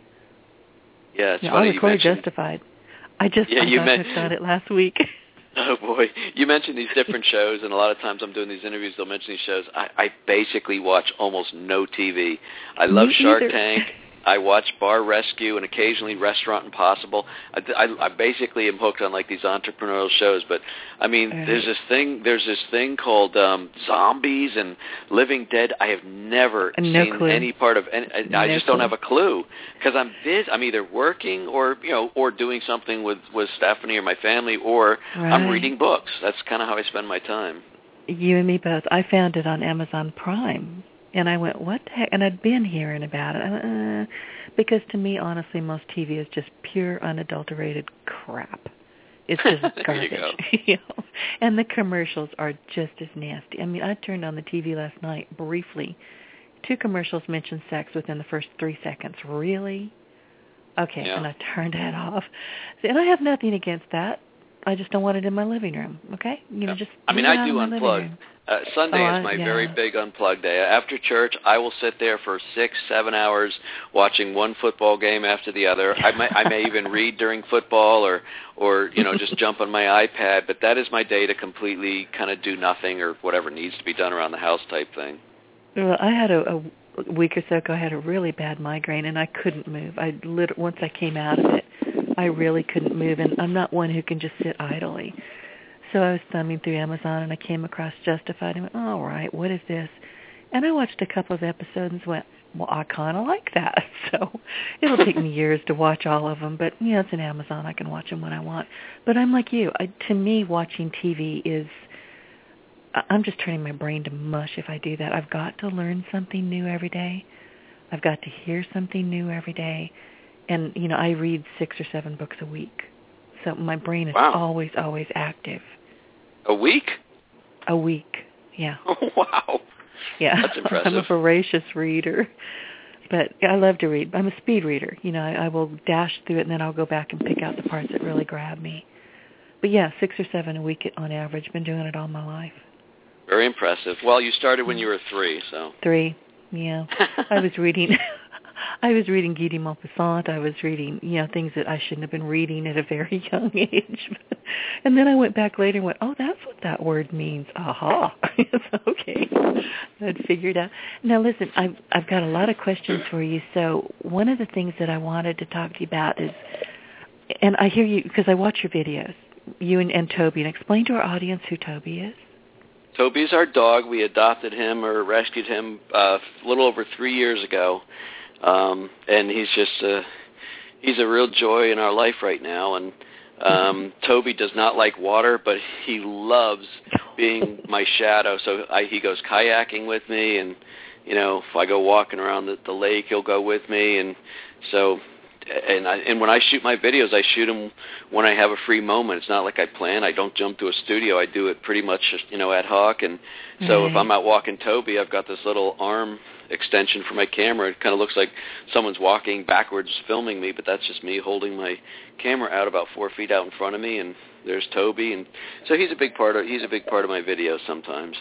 Yeah, it's you know, funny I was you quite mentioned... justified. I just yeah, I you got men- hooked on it last week. Oh, boy. You mentioned these different shows, and a lot of times I'm doing these interviews, they'll mention these shows. I, I basically watch almost no T V. I love Me Shark either. Tank. I watch Bar Rescue and occasionally Restaurant Impossible. I, I, I basically am hooked on like these entrepreneurial shows. But I mean, right. there's this thing. There's this thing called um, Zombies and Living Dead. I have never no seen clue. any part of. Any, I, no I just clue. don't have a clue because I'm busy. I'm either working or you know, or doing something with with Stephanie or my family, or right. I'm reading books. That's kind of how I spend my time. You and me both. I found it on Amazon Prime. And I went, what the heck? And I'd been hearing about it. Uh, because to me, honestly, most T V is just pure, unadulterated crap. It's just garbage. you go. You know? And the commercials are just as nasty. I mean, I turned on the T V last night briefly. Two commercials mentioned sex within the first three seconds. Really? Okay, yeah. and I turned that off. And I have nothing against that. I just don't want it in my living room, okay? You know, just I mean, I do unplug. Uh, Sunday oh, is my yeah. very big unplug day. After church, I will sit there for six, seven hours watching one football game after the other. I may, I may even read during football, or, or you know, just jump on my iPad. But that is my day to completely kind of do nothing or whatever needs to be done around the house type thing. Well, I had a, a week or so ago. I had a really bad migraine, and I couldn't move. I lit- once I came out of it, I really couldn't move, and I'm not one who can just sit idly. So I was thumbing through Amazon, and I came across Justified, and went, all right, what is this? And I watched a couple of episodes and went, well, I kind of like that. So it'll take me years to watch all of them, but, you know, it's an Amazon. I can watch them when I want. But I'm like you. I, to me, watching T V is, I'm just turning my brain to mush if I do that. I've got to learn something new every day. I've got to hear something new every day. And, you know, I read six or seven books a week. So my brain is wow. always, always active. A week? A week, yeah. Oh, wow. Yeah. That's impressive. I'm a voracious reader. But I love to read. I'm a speed reader. You know, I, I will dash through it, and then I'll go back and pick out the parts that really grab me. But, yeah, six or seven a week on average. Been doing it all my life. Very impressive. Well, you started when you were three, so. Three, yeah. I was reading... I was reading Guy de Maupassant. I was reading, you know, things that I shouldn't have been reading at a very young age. And then I went back later and went, oh, that's what that word means. Aha. Okay. I'd figured out. Now, listen, I've, I've got a lot of questions for you. So one of the things that I wanted to talk to you about is, and I hear you, because I watch your videos, you and, and Toby, and explain to our audience who Toby is. Toby's our dog. We adopted him or rescued him uh, a little over three years ago, um, and he's just a, he's a real joy in our life right now. And um, Toby does not like water, but he loves being my shadow. So I, he goes kayaking with me, and you know, if I go walking around the, the lake, he'll go with me, and so. And I, and when I shoot my videos, I shoot them when I have a free moment. It's not like I plan. I don't jump to a studio. I do it pretty much, you know, ad hoc. And so right. if I'm out walking Toby, I've got this little arm extension for my camera. It kind of looks like someone's walking backwards filming me, but that's just me holding my camera out about four feet out in front of me. And there's Toby, and so he's a big part of he's a big part of my videos sometimes.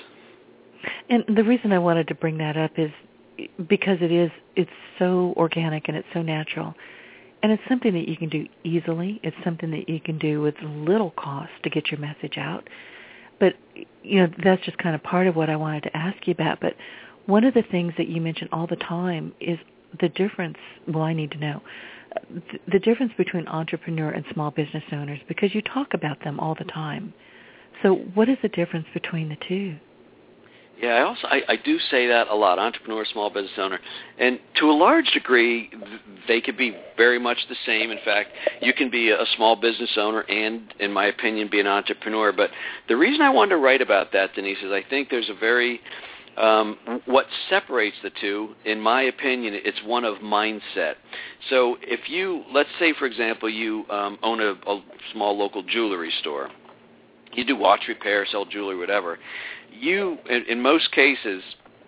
And the reason I wanted to bring that up is because it is it's so organic and it's so natural. And it's something that you can do easily. It's something that you can do with little cost to get your message out. But, you know, that's just kind of part of what I wanted to ask you about. But one of the things that you mention all the time is the difference, well, I need to know, the difference between entrepreneur and small business owners, because you talk about them all the time. So what is the difference between the two? Yeah, I also I, I do say that a lot, entrepreneur, small business owner, and to a large degree, they could be very much the same. In fact, you can be a small business owner and, in my opinion, be an entrepreneur. But the reason I wanted to write about that, Denise, is I think there's a very um, what separates the two, in my opinion, it's one of mindset. So if you, let's say, for example, you um, own a, a small local jewelry store. You do watch repair, sell jewelry, whatever. You, in, in most cases,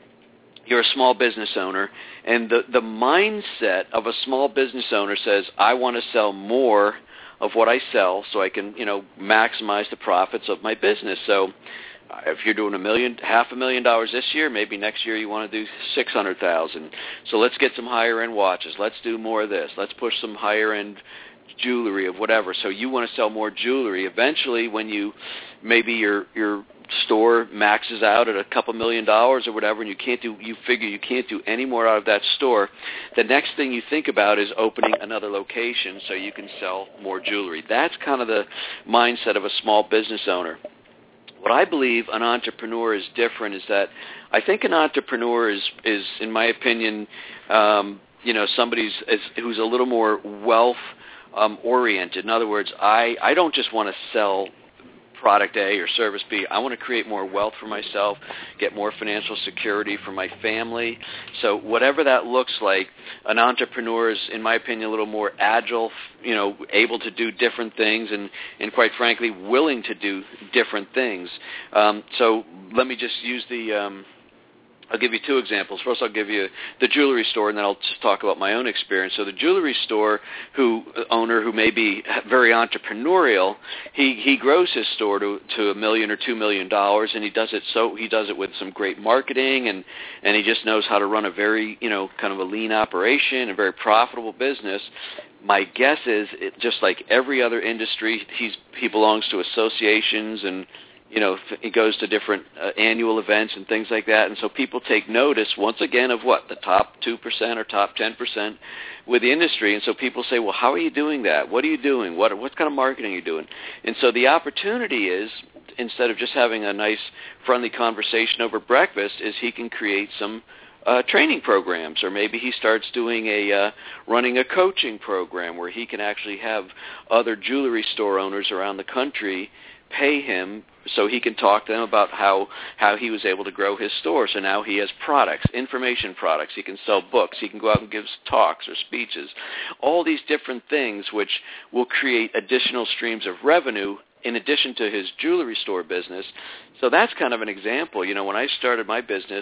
you're a small business owner, and the, the mindset of a small business owner says, I want to sell more of what I sell so I can, you know, maximize the profits of my business. So if you're doing a million, half a million dollars this year, maybe next year you want to do six hundred thousand. So let's get some higher-end watches. Let's do more of this. Let's push some higher-end jewelry of whatever. So you want to sell more jewelry. Eventually, when you maybe your your store maxes out at a couple million dollars or whatever, and you can't do you figure you can't do any more out of that store, the next thing you think about is opening another location so you can sell more jewelry. That's kind of the mindset of a small business owner. What I believe an entrepreneur is different is that I think an entrepreneur is, is in my opinion, um, you know, somebody's is, who's a little more wealth um, oriented. In other words, I, I don't just want to sell product A or service B. I want to create more wealth for myself, get more financial security for my family. So whatever that looks like, an entrepreneur is, in my opinion, a little more agile, you know, able to do different things and, and quite frankly, willing to do different things. Um, so let me just use the... Um, I'll give you two examples. First, I'll give you the jewelry store, and then I'll just talk about my own experience. So the jewelry store who owner who may be very entrepreneurial, he, he grows his store to to a million or two million dollars, and he does it so he does it with some great marketing, and and he just knows how to run a very you know kind of a lean operation, a very profitable business. My guess is, it, just like every other industry, he's he belongs to associations and. You know, he goes to different uh, annual events and things like that, and so people take notice, once again, of what? The top two percent or top ten percent with the industry, and so people say, well, how are you doing that? What are you doing? What what kind of marketing are you doing? And so the opportunity is, instead of just having a nice, friendly conversation over breakfast, is he can create some Uh, training programs, or maybe he starts doing a uh, running a coaching program where he can actually have other jewelry store owners around the country pay him so he can talk to them about how, how he was able to grow his store. So now he has products, information products. He can sell books. He can go out and give talks or speeches. All these different things which will create additional streams of revenue in addition to his jewelry store business. So that's kind of an example. You know, when I started my business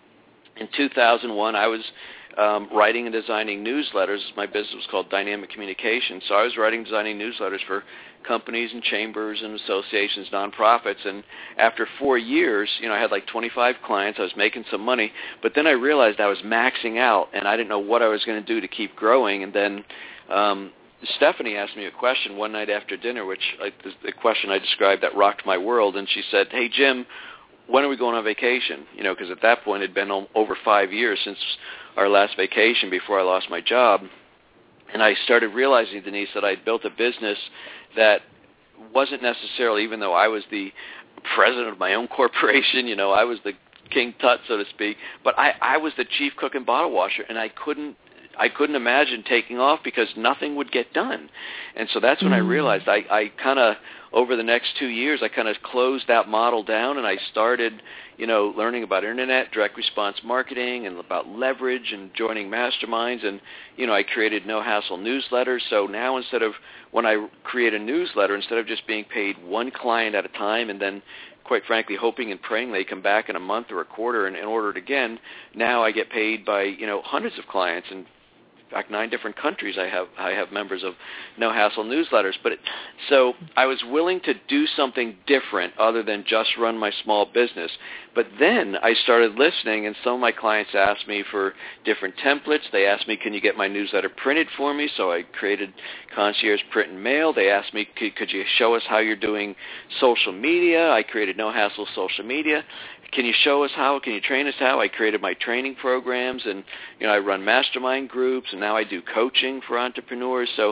in two thousand one, I was um, writing and designing newsletters. My business was called Dynamic Communications. So I was writing and designing newsletters for companies and chambers and associations, nonprofits. And after four years, you know, I had like twenty-five clients. I was making some money. But then I realized I was maxing out, and I didn't know what I was going to do to keep growing. And then um, Stephanie asked me a question one night after dinner, which like, the question I described that rocked my world. And she said, hey, Jim, when are we going on vacation? You know, because at that point it had been over five years since our last vacation before I lost my job. And I started realizing, Denise, that I'd built a business that wasn't necessarily, even though I was the president of my own corporation, you know, I was the King Tut, so to speak, but I, I was the chief cook and bottle washer, and I couldn't I couldn't imagine taking off because nothing would get done. And so that's when mm. I realized I, I kind of, over the next two years, I kind of closed that model down, and I started, you know, learning about internet, direct response marketing, and about leverage and joining masterminds. And, you know, I created No Hassle newsletters. So now instead of, when I create a newsletter, instead of just being paid one client at a time and then, quite frankly, hoping and praying they come back in a month or a quarter and, and order it again, now I get paid by, you know, hundreds of clients. And in fact, nine different countries I have I have members of No Hassle newsletters. But it, so I was willing to do something different other than just run my small business. But then I started listening, and some of my clients asked me for different templates. They asked me, can you get my newsletter printed for me? So I created Concierge Print and Mail. They asked me, could, could you show us how you're doing social media? I created No Hassle social media. Can you show us how? Can you train us how? I created my training programs, and you know I run mastermind groups, and now I do coaching for entrepreneurs. So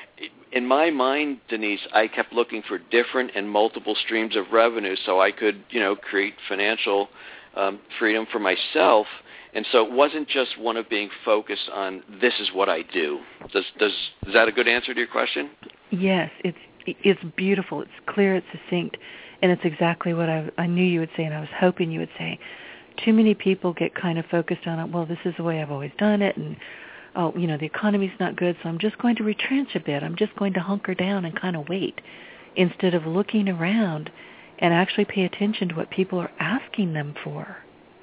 in my mind, Denise, I kept looking for different and multiple streams of revenue so I could, you know, create financial um, freedom for myself. And so it wasn't just one of being focused on this is what I do. Does, does, is that a good answer to your question? Yes, it's it's beautiful. It's clear. It's succinct. And it's exactly what I, I knew you would say, and I was hoping you would say. Too many people get kind of focused on it. Well, this is the way I've always done it, and oh, you know, the economy's not good, so I'm just going to retrench a bit. I'm just going to hunker down and kind of wait, instead of looking around and actually pay attention to what people are asking them for.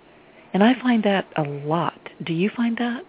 And I find that a lot. Do you find that?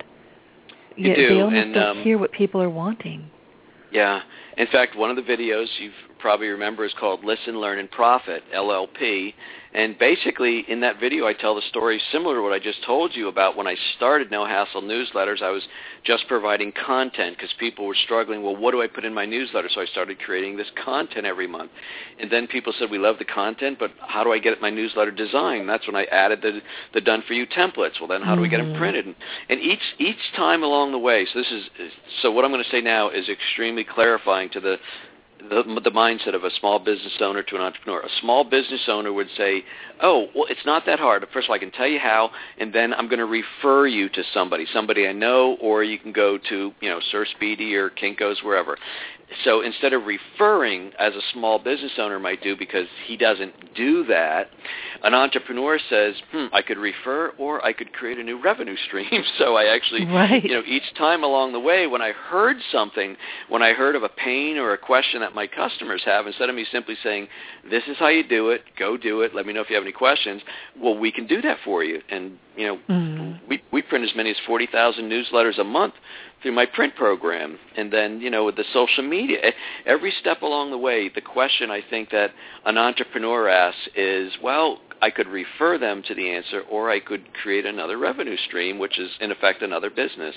You yeah, do. They almost and, don't um, hear what people are wanting. Yeah. In fact, one of the videos you've probably remember is called Listen, Learn, and Profit, L L P. And basically, in that video, I tell the story similar to what I just told you about when I started No Hassle newsletters. I was just providing content because people were struggling. Well, what do I put in my newsletter? So I started creating this content every month. And then people said, we love the content, but how do I get my newsletter designed? That's when I added the, the Done-For-You templates. Well, then how do we get them printed? And, and each each time along the way, so this is so what I'm going to say now is extremely clarifying to the The, the mindset of a small business owner to an entrepreneur. A small business owner would say, oh, well, it's not that hard. First of all, I can tell you how, and then I'm going to refer you to somebody, somebody I know, or you can go to, you know, Sir Speedy or Kinko's, wherever. So instead of referring, as a small business owner might do, because he doesn't do that, an entrepreneur says, hmm, I could refer or I could create a new revenue stream. So I actually, right. you know, each time along the way, when I heard something, when I heard of a pain or a question that my customers have, instead of me simply saying, this is how you do it, go do it, let me know if you have any questions, well, we can do that for you. And, you know, mm-hmm. we, we print as many as forty thousand newsletters a month through my print program. And then, you know, with the social media, every step along the way, the question I think that an entrepreneur asks is, well, I could refer them to the answer, or I could create another revenue stream, which is, in effect, another business.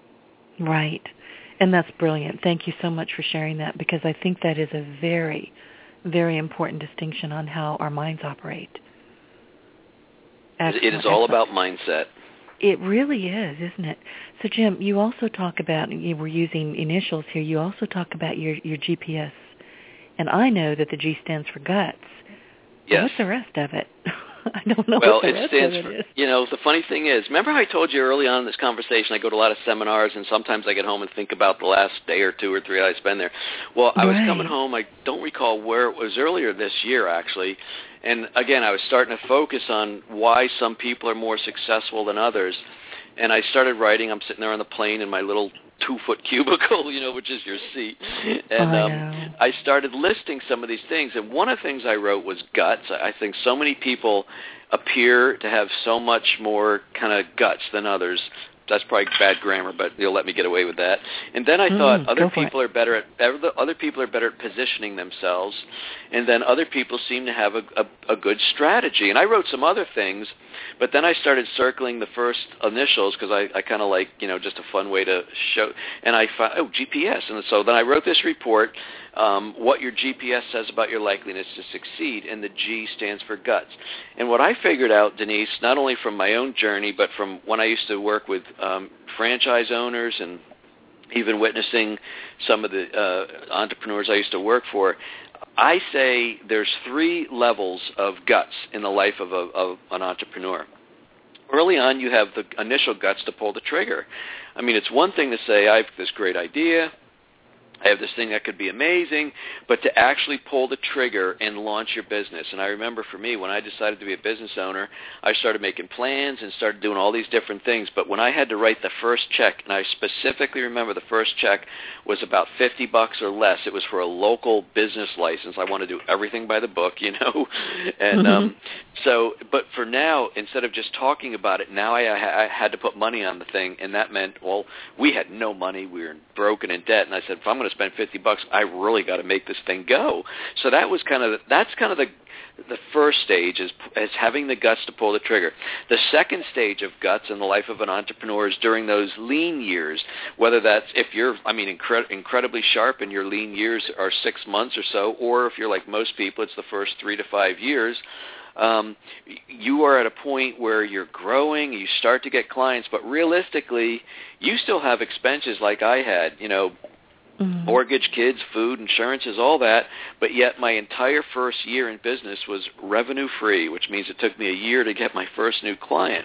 Right. And that's brilliant. Thank you so much for sharing that, because I think that is a very, very important distinction on how our minds operate. Excellent. It is all about mindset. It really is, isn't it? So, Jim, you also talk about, you were using initials here, you also talk about your, your G P S. And I know that the G stands for guts. Yes. What's the rest of it? I don't know well, what the it rest stands of it for, is. You know, the funny thing is, remember how I told you early on in this conversation, I go to a lot of seminars, and sometimes I get home and think about the last day or two or three I spend there. Well, I right. was coming home, I don't recall where it was, earlier this year, actually, and again, I was starting to focus on why some people are more successful than others, and I started writing. I'm sitting there on the plane in my little two-foot cubicle, you know, which is your seat. And I, um, I started listing some of these things. And one of the things I wrote was guts. I think so many people appear to have so much more kind of guts than others. That's probably bad grammar, but you'll let me get away with that. And then I mm, thought other people are better at other people are better at positioning themselves, and then other people seem to have a, a, a good strategy. And I wrote some other things, but then I started circling the first initials because I, I kind of like, you know, just a fun way to show. And I found, oh, G P S. And so then I wrote this report, um, what your G P S says about your likeliness to succeed, and the G stands for guts. And what I figured out, Denise, not only from my own journey, but from when I used to work with um, franchise owners and even witnessing some of the uh, entrepreneurs I used to work for, I say there's three levels of guts in the life of, a, of an entrepreneur. Early on, you have the initial guts to pull the trigger. I mean, it's one thing to say, I have this great idea, I have this thing that could be amazing, but to actually pull the trigger and launch your business. And I remember for me, when I decided to be a business owner, I started making plans and started doing all these different things. But when I had to write the first check, and I specifically remember the first check was about fifty bucks or less. It was for a local business license. I want to do everything by the book, you know. And mm-hmm. um, so, but for now, instead of just talking about it, now I, I had to put money on the thing, and that meant, well, we had no money. We were broken in debt, and I said, if I'm going to spend fifty bucks, I really got to make this thing go. So that was kind of that's kind of the the first stage is is having the guts to pull the trigger. The second stage of guts in the life of an entrepreneur is during those lean years, whether that's if you're I mean incre- incredibly sharp and your lean years are six months or so, or if you're like most people, it's the first three to five years. Um, you are at a point where you're growing, you start to get clients, but realistically, you still have expenses like I had, you know, mm-hmm. mortgage, kids, food, insurances, all that, but yet my entire first year in business was revenue-free, which means it took me a year to get my first new client.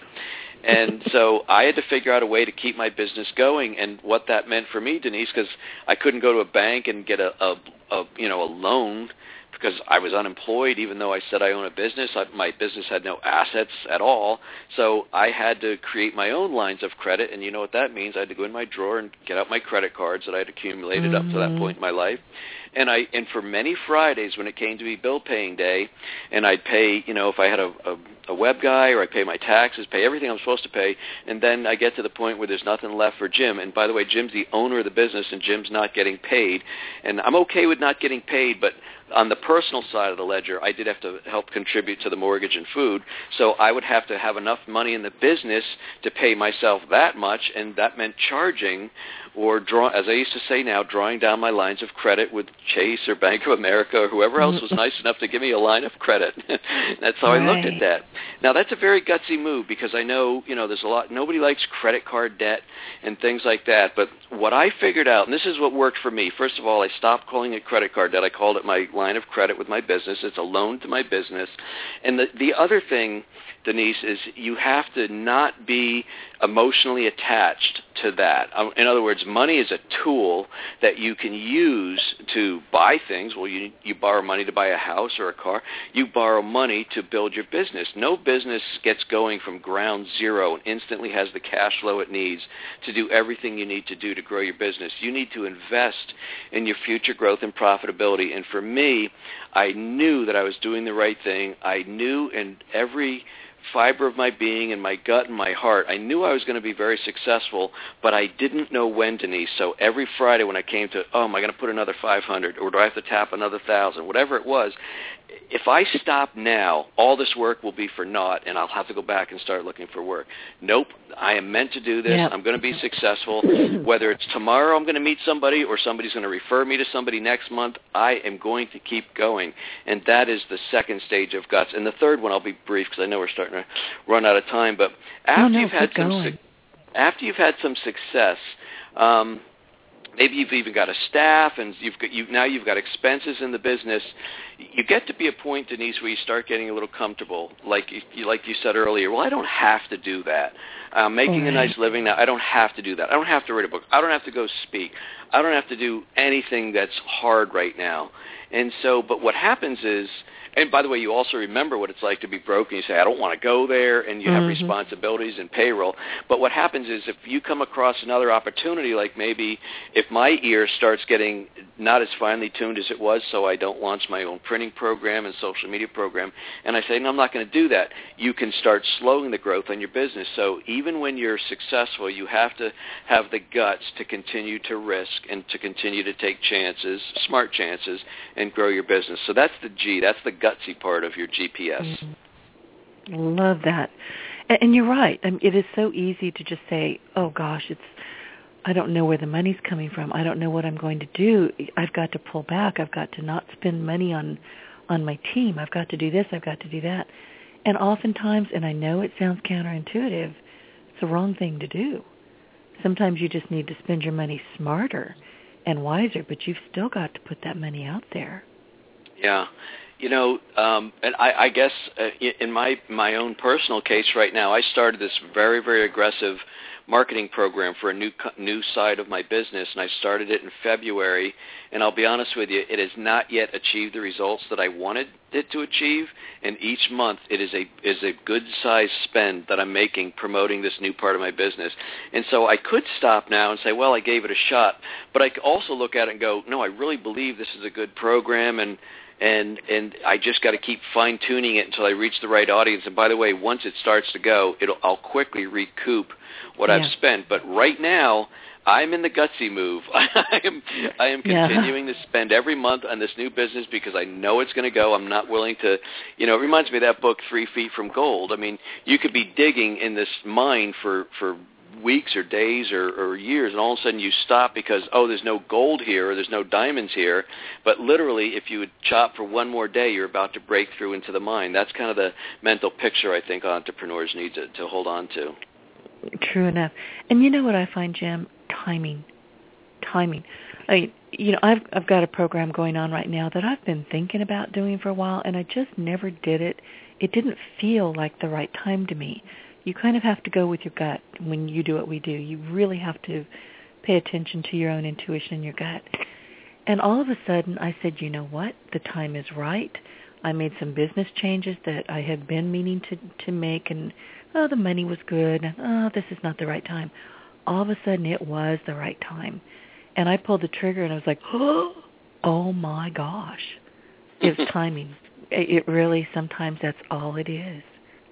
And so I had to figure out a way to keep my business going, and what that meant for me, Denise, because I couldn't go to a bank and get a, a, a you know a loan because I was unemployed, even though I said I own a business. I, my business had no assets at all, so I had to create my own lines of credit, and you know what that means. I had to go in my drawer and get out my credit cards that I had accumulated mm-hmm. up to that point in my life. And I and for many Fridays when it came to be bill paying day, and I'd pay, you know, if I had a, a, a web guy, or I pay my taxes, pay everything I'm supposed to pay, and then I get to the point where there's nothing left for Jim. And by the way, Jim's the owner of the business, and Jim's not getting paid. And I'm okay with not getting paid, but on the personal side of the ledger, I did have to help contribute to the mortgage and food. So I would have to have enough money in the business to pay myself that much, and that meant charging or, draw, as I used to say now, drawing down my lines of credit with Chase or Bank of America or whoever else was nice enough to give me a line of credit. That's how right. I looked at that. Now, that's a very gutsy move because I know, you know, there's a lot, nobody likes credit card debt and things like that. But what I figured out, and this is what worked for me, first of all, I stopped calling it credit card debt. I called it my line of credit with my business. It's a loan to my business. And the, the other thing, Denise, is you have to not be emotionally attached to that. In other words, money is a tool that you can use to buy things. Well, you you borrow money to buy a house or a car. You borrow money to build your business. No business gets going from ground zero and instantly has the cash flow it needs to do everything you need to do to grow your business. You need to invest in your future growth and profitability. And for me, I knew that I was doing the right thing. I knew in every fiber of my being and my gut and my heart, I knew I was going to be very successful, but I didn't know when, Denise. So every Friday when I came to, oh, am I going to put another five hundred, or do I have to tap another one thousand, whatever it was, if I stop now, all this work will be for naught, and I'll have to go back and start looking for work. Nope, I am meant to do this. Yep. I'm going to be successful. Whether it's tomorrow I'm going to meet somebody or somebody's going to refer me to somebody next month, I am going to keep going. And that is the second stage of guts. And the third one, I'll be brief because I know we're starting to run out of time, but after, oh, no, you've, had some su- after you've had some success, um, maybe you've even got a staff, and you've got, you, now you've got expenses in the business. You get to be a point, Denise, where you start getting a little comfortable. Like you, like you said earlier, well, I don't have to do that. I'm making right. a nice living now. I don't have to do that. I don't have to write a book. I don't have to go speak. I don't have to do anything that's hard right now. And so, but what happens is, and by the way, you also remember what it's like to be broke, and you say, I don't want to go there, and you have mm-hmm. responsibilities and payroll. But what happens is if you come across another opportunity, like maybe if my ear starts getting not as finely tuned as it was, so I don't launch my own printing program and social media program, and I say, no, I'm not going to do that, you can start slowing the growth on your business. So even when you're successful, you have to have the guts to continue to risk and to continue to take chances, smart chances, and grow your business. So that's the G. That's the gutsy part of your G P S. Mm-hmm. Love that. And, and you're right. I mean, it is so easy to just say, oh, gosh, it's I don't know where the money's coming from. I don't know what I'm going to do. I've got to pull back. I've got to not spend money on, on my team. I've got to do this. I've got to do that. And oftentimes, and I know it sounds counterintuitive, it's the wrong thing to do. Sometimes you just need to spend your money smarter and wiser, but you've still got to put that money out there. Yeah. You know, um, and I, I guess uh, in my my own personal case right now, I started this very, very aggressive marketing program for a new new side of my business, and I started it in February. And I'll be honest with you, it has not yet achieved the results that I wanted it to achieve. And each month, it is a is a good size spend that I'm making promoting this new part of my business. And so I could stop now and say, well, I gave it a shot, but I could also look at it and go, no, I really believe this is a good program, and And and I just got to keep fine-tuning it until I reach the right audience. And by the way, once it starts to go, it'll I'll quickly recoup what yeah. I've spent. But right now, I'm in the gutsy move. I am I am continuing yeah. to spend every month on this new business because I know it's going to go. I'm not willing to, you know, it reminds me of that book, Three Feet from Gold. I mean, you could be digging in this mine for, for weeks or days or, or years, and all of a sudden you stop because, oh, there's no gold here or there's no diamonds here. But literally, if you would chop for one more day, you're about to break through into the mine. That's kind of the mental picture I think entrepreneurs need to, to hold on to. True enough. And you know what I find, Jim? Timing. Timing. I, you know, I've I've got a program going on right now that I've been thinking about doing for a while, and I just never did it. It didn't feel like the right time to me. You kind of have to go with your gut when you do what we do. You really have to pay attention to your own intuition and your gut. And all of a sudden, I said, you know what? The time is right. I made some business changes that I had been meaning to, to make, and, oh, the money was good, and, oh, this is not the right time. All of a sudden, it was the right time. And I pulled the trigger, and I was like, oh, my gosh. It's timing. It really, sometimes that's all it is.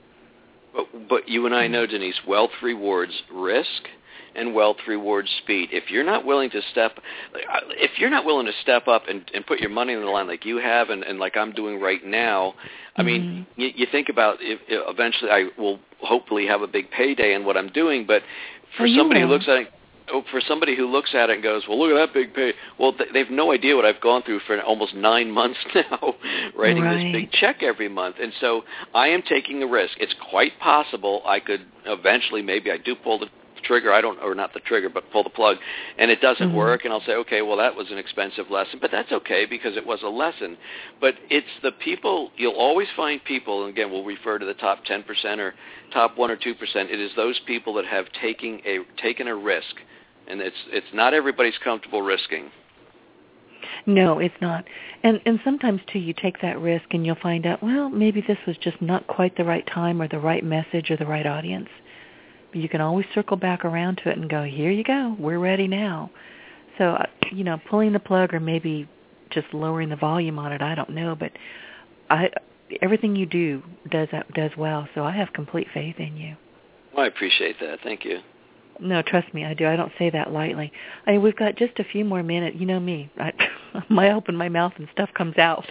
But, but you and I know, Denise, wealth rewards risk, and wealth rewards speed. If you're not willing to step, if you're not willing to step up and, and put your money on the line like you have, and, and like I'm doing right now, I mean, mm-hmm. you, you think about if, if eventually I will hopefully have a big payday in what I'm doing. But for oh, somebody will. who looks at it, for somebody who looks at it and goes, well, look at that big pay. Well, they have no idea what I've gone through for almost nine months now, writing right. this big check every month. And so I am taking the risk. It's quite possible I could eventually, maybe I do pull the trigger, I don't, or not the trigger, but pull the plug, and it doesn't mm-hmm. work, and I'll say, okay, well, that was an expensive lesson, but that's okay because it was a lesson. But it's the people, you'll always find people, and again, we'll refer to the top ten percent or top one or two percent, it is those people that have taken a, taken a risk. And it's it's not everybody's comfortable risking. No, it's not. And and sometimes, too, you take that risk and you'll find out, well, maybe this was just not quite the right time or the right message or the right audience. But you can always circle back around to it and go, here you go, we're ready now. So, you know, pulling the plug or maybe just lowering the volume on it, I don't know. But I everything you do does does well, so I have complete faith in you. Well, I appreciate that. Thank you. No, trust me, I do. I don't say that lightly. I mean, we've got just a few more minutes. You know me. I, I open my mouth and stuff comes out.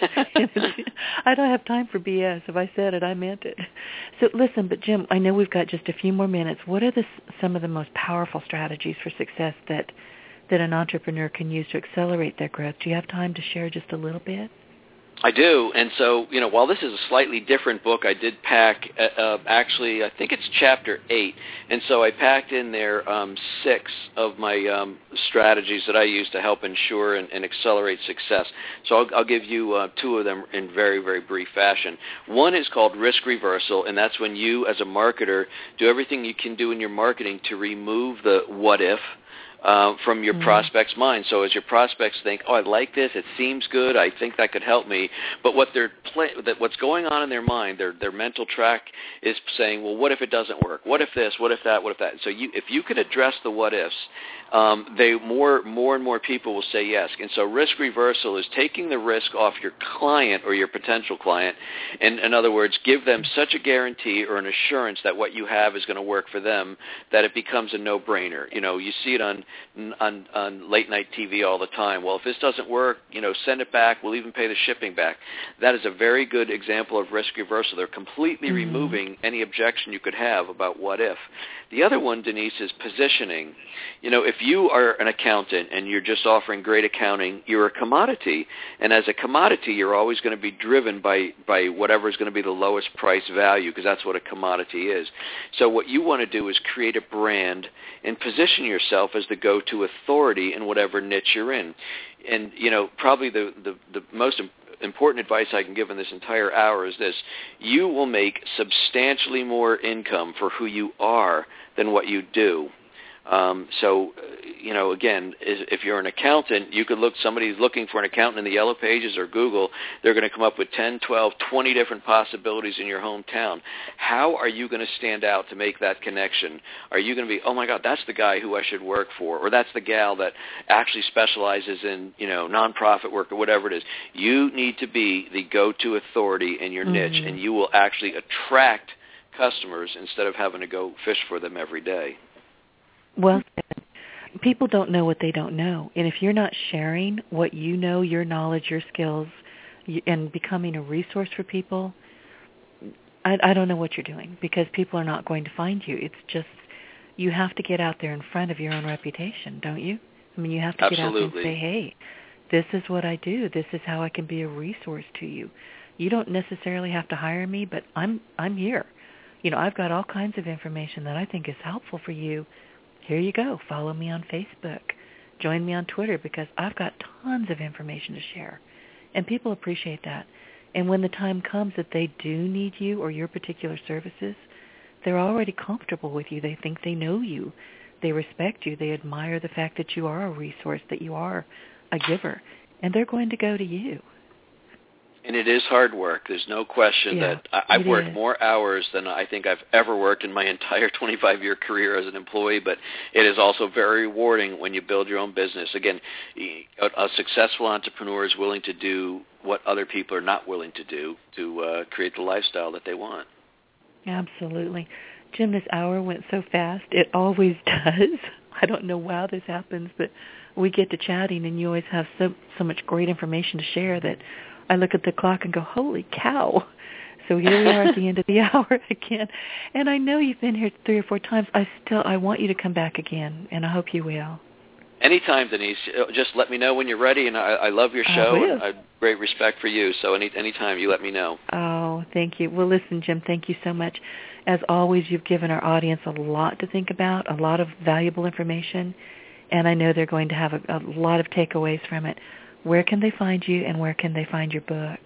I don't have time for B S. If I said it, I meant it. So listen, but Jim, I know we've got just a few more minutes. What are the, some of the most powerful strategies for success that, that an entrepreneur can use to accelerate their growth? Do you have time to share just a little bit? I do, and so, you know, while this is a slightly different book, I did pack, uh, uh, actually, I think it's chapter eight, and so I packed in there um, six of my um, strategies that I use to help ensure and, and accelerate success. So I'll, I'll give you uh, two of them in very, very brief fashion. One is called risk reversal, and that's when you, as a marketer, do everything you can do in your marketing to remove the what if, Uh, from your mm-hmm. prospect's mind. So as your prospects think, oh, I like this, it seems good, I think that could help me, but what they're play- that what's going on in their mind, their their mental track is saying, well, what if it doesn't work? What if this? What if that? What if that? So you, if you could address the what ifs, um, they more more and more people will say yes. And so risk reversal is taking the risk off your client or your potential client, and in other words, give them such a guarantee or an assurance that what you have is going to work for them that it becomes a no-brainer. You know, you see it on On, on late night T V all the time. Well, if this doesn't work, you know, send it back. We'll even pay the shipping back. That is a very good example of risk reversal. They're completely mm-hmm. removing any objection you could have about what if. The other one, Denise, is positioning. You know, if you are an accountant and you're just offering great accounting, you're a commodity. And as a commodity, you're always going to be driven by, by whatever is going to be the lowest price value, because that's what a commodity is. So what you want to do is create a brand and position yourself as the go-to authority in whatever niche you're in. And, you know, probably the, the, the most important advice I can give in this entire hour is this: you will make substantially more income for who you are than what you do. Um, so, you know, again, if you're an accountant, you could look, somebody's looking for an accountant in the Yellow Pages or Google, they're going to come up with ten, twelve, twenty different possibilities in your hometown. How are you going to stand out to make that connection? Are you going to be, oh my God, that's the guy who I should work for, or that's the gal that actually specializes in, you know, nonprofit work or whatever it is? You need to be the go-to authority in your mm-hmm. niche, and you will actually attract customers instead of having to go fish for them every day. Well said. People don't know what they don't know. And if you're not sharing what you know, your knowledge, your skills, and becoming a resource for people, I, I don't know what you're doing, because people are not going to find you. It's just, you have to get out there in front of your own reputation, don't you? I mean, you have to Absolutely. get out there and say, hey, this is what I do. This is how I can be a resource to you. You don't necessarily have to hire me, but I'm I'm here. You know, I've got all kinds of information that I think is helpful for you. Here you go. Follow me on Facebook. Join me on Twitter, because I've got tons of information to share. And people appreciate that. And when the time comes that they do need you or your particular services, they're already comfortable with you. They think they know you. They respect you. They admire the fact that you are a resource, that you are a giver. And they're going to go to you. And it is hard work. There's no question yeah, that I, I've worked is. more hours than I think I've ever worked in my entire twenty-five-year career as an employee, but it is also very rewarding when you build your own business. Again, a, a successful entrepreneur is willing to do what other people are not willing to do to uh, create the lifestyle that they want. Absolutely. Jim, this hour went so fast. It always does. I don't know how this happens, but we get to chatting, and you always have so so much great information to share that I look at the clock and go, holy cow. So here we are at the end of the hour again. And I know you've been here three or four times. I still, I want you to come back again, and I hope you will. Anytime, Denise. Just let me know when you're ready, and I, I love your show, and I have great respect for you. So any anytime, you let me know. Oh, thank you. Well, listen, Jim, thank you so much. As always, you've given our audience a lot to think about, a lot of valuable information, and I know they're going to have a, a lot of takeaways from it. Where can they find you, and where can they find your book?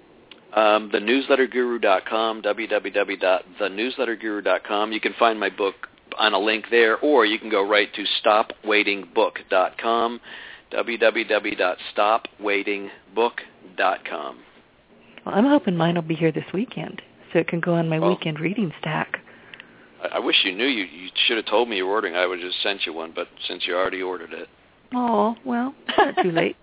Um, the newsletter guru dot com, w w w dot the newsletter guru dot com. You can find my book on a link there, or you can go right to stop waiting book dot com, w w w dot stop waiting book dot com. Well, I'm hoping mine will be here this weekend, so it can go on my well, weekend reading stack. I, I wish you knew. You, you should have told me you were ordering. I would have just sent you one, but since you already ordered it. Oh, well, not too late.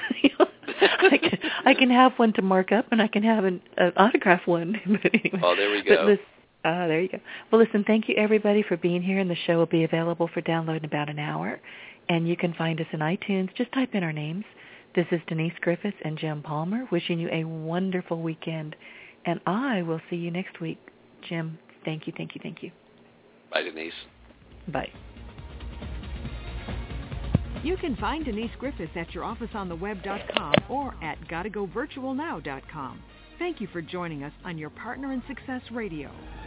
I can I can have one to mark up, and I can have an, an autograph one. But anyway, oh, there we go. But listen, uh, there you go. Well, listen, thank you, everybody, for being here, and the show will be available for download in about an hour. And you can find us in iTunes. Just type in our names. This is Denise Griffiths and Jim Palmer, wishing you a wonderful weekend. And I will see you next week. Jim, thank you, thank you, thank you. Bye, Denise. Bye. You can find Denise Griffiths at your office on the web dot com or at gotta go virtual now dot com. Thank you for joining us on Your Partner in Success Radio.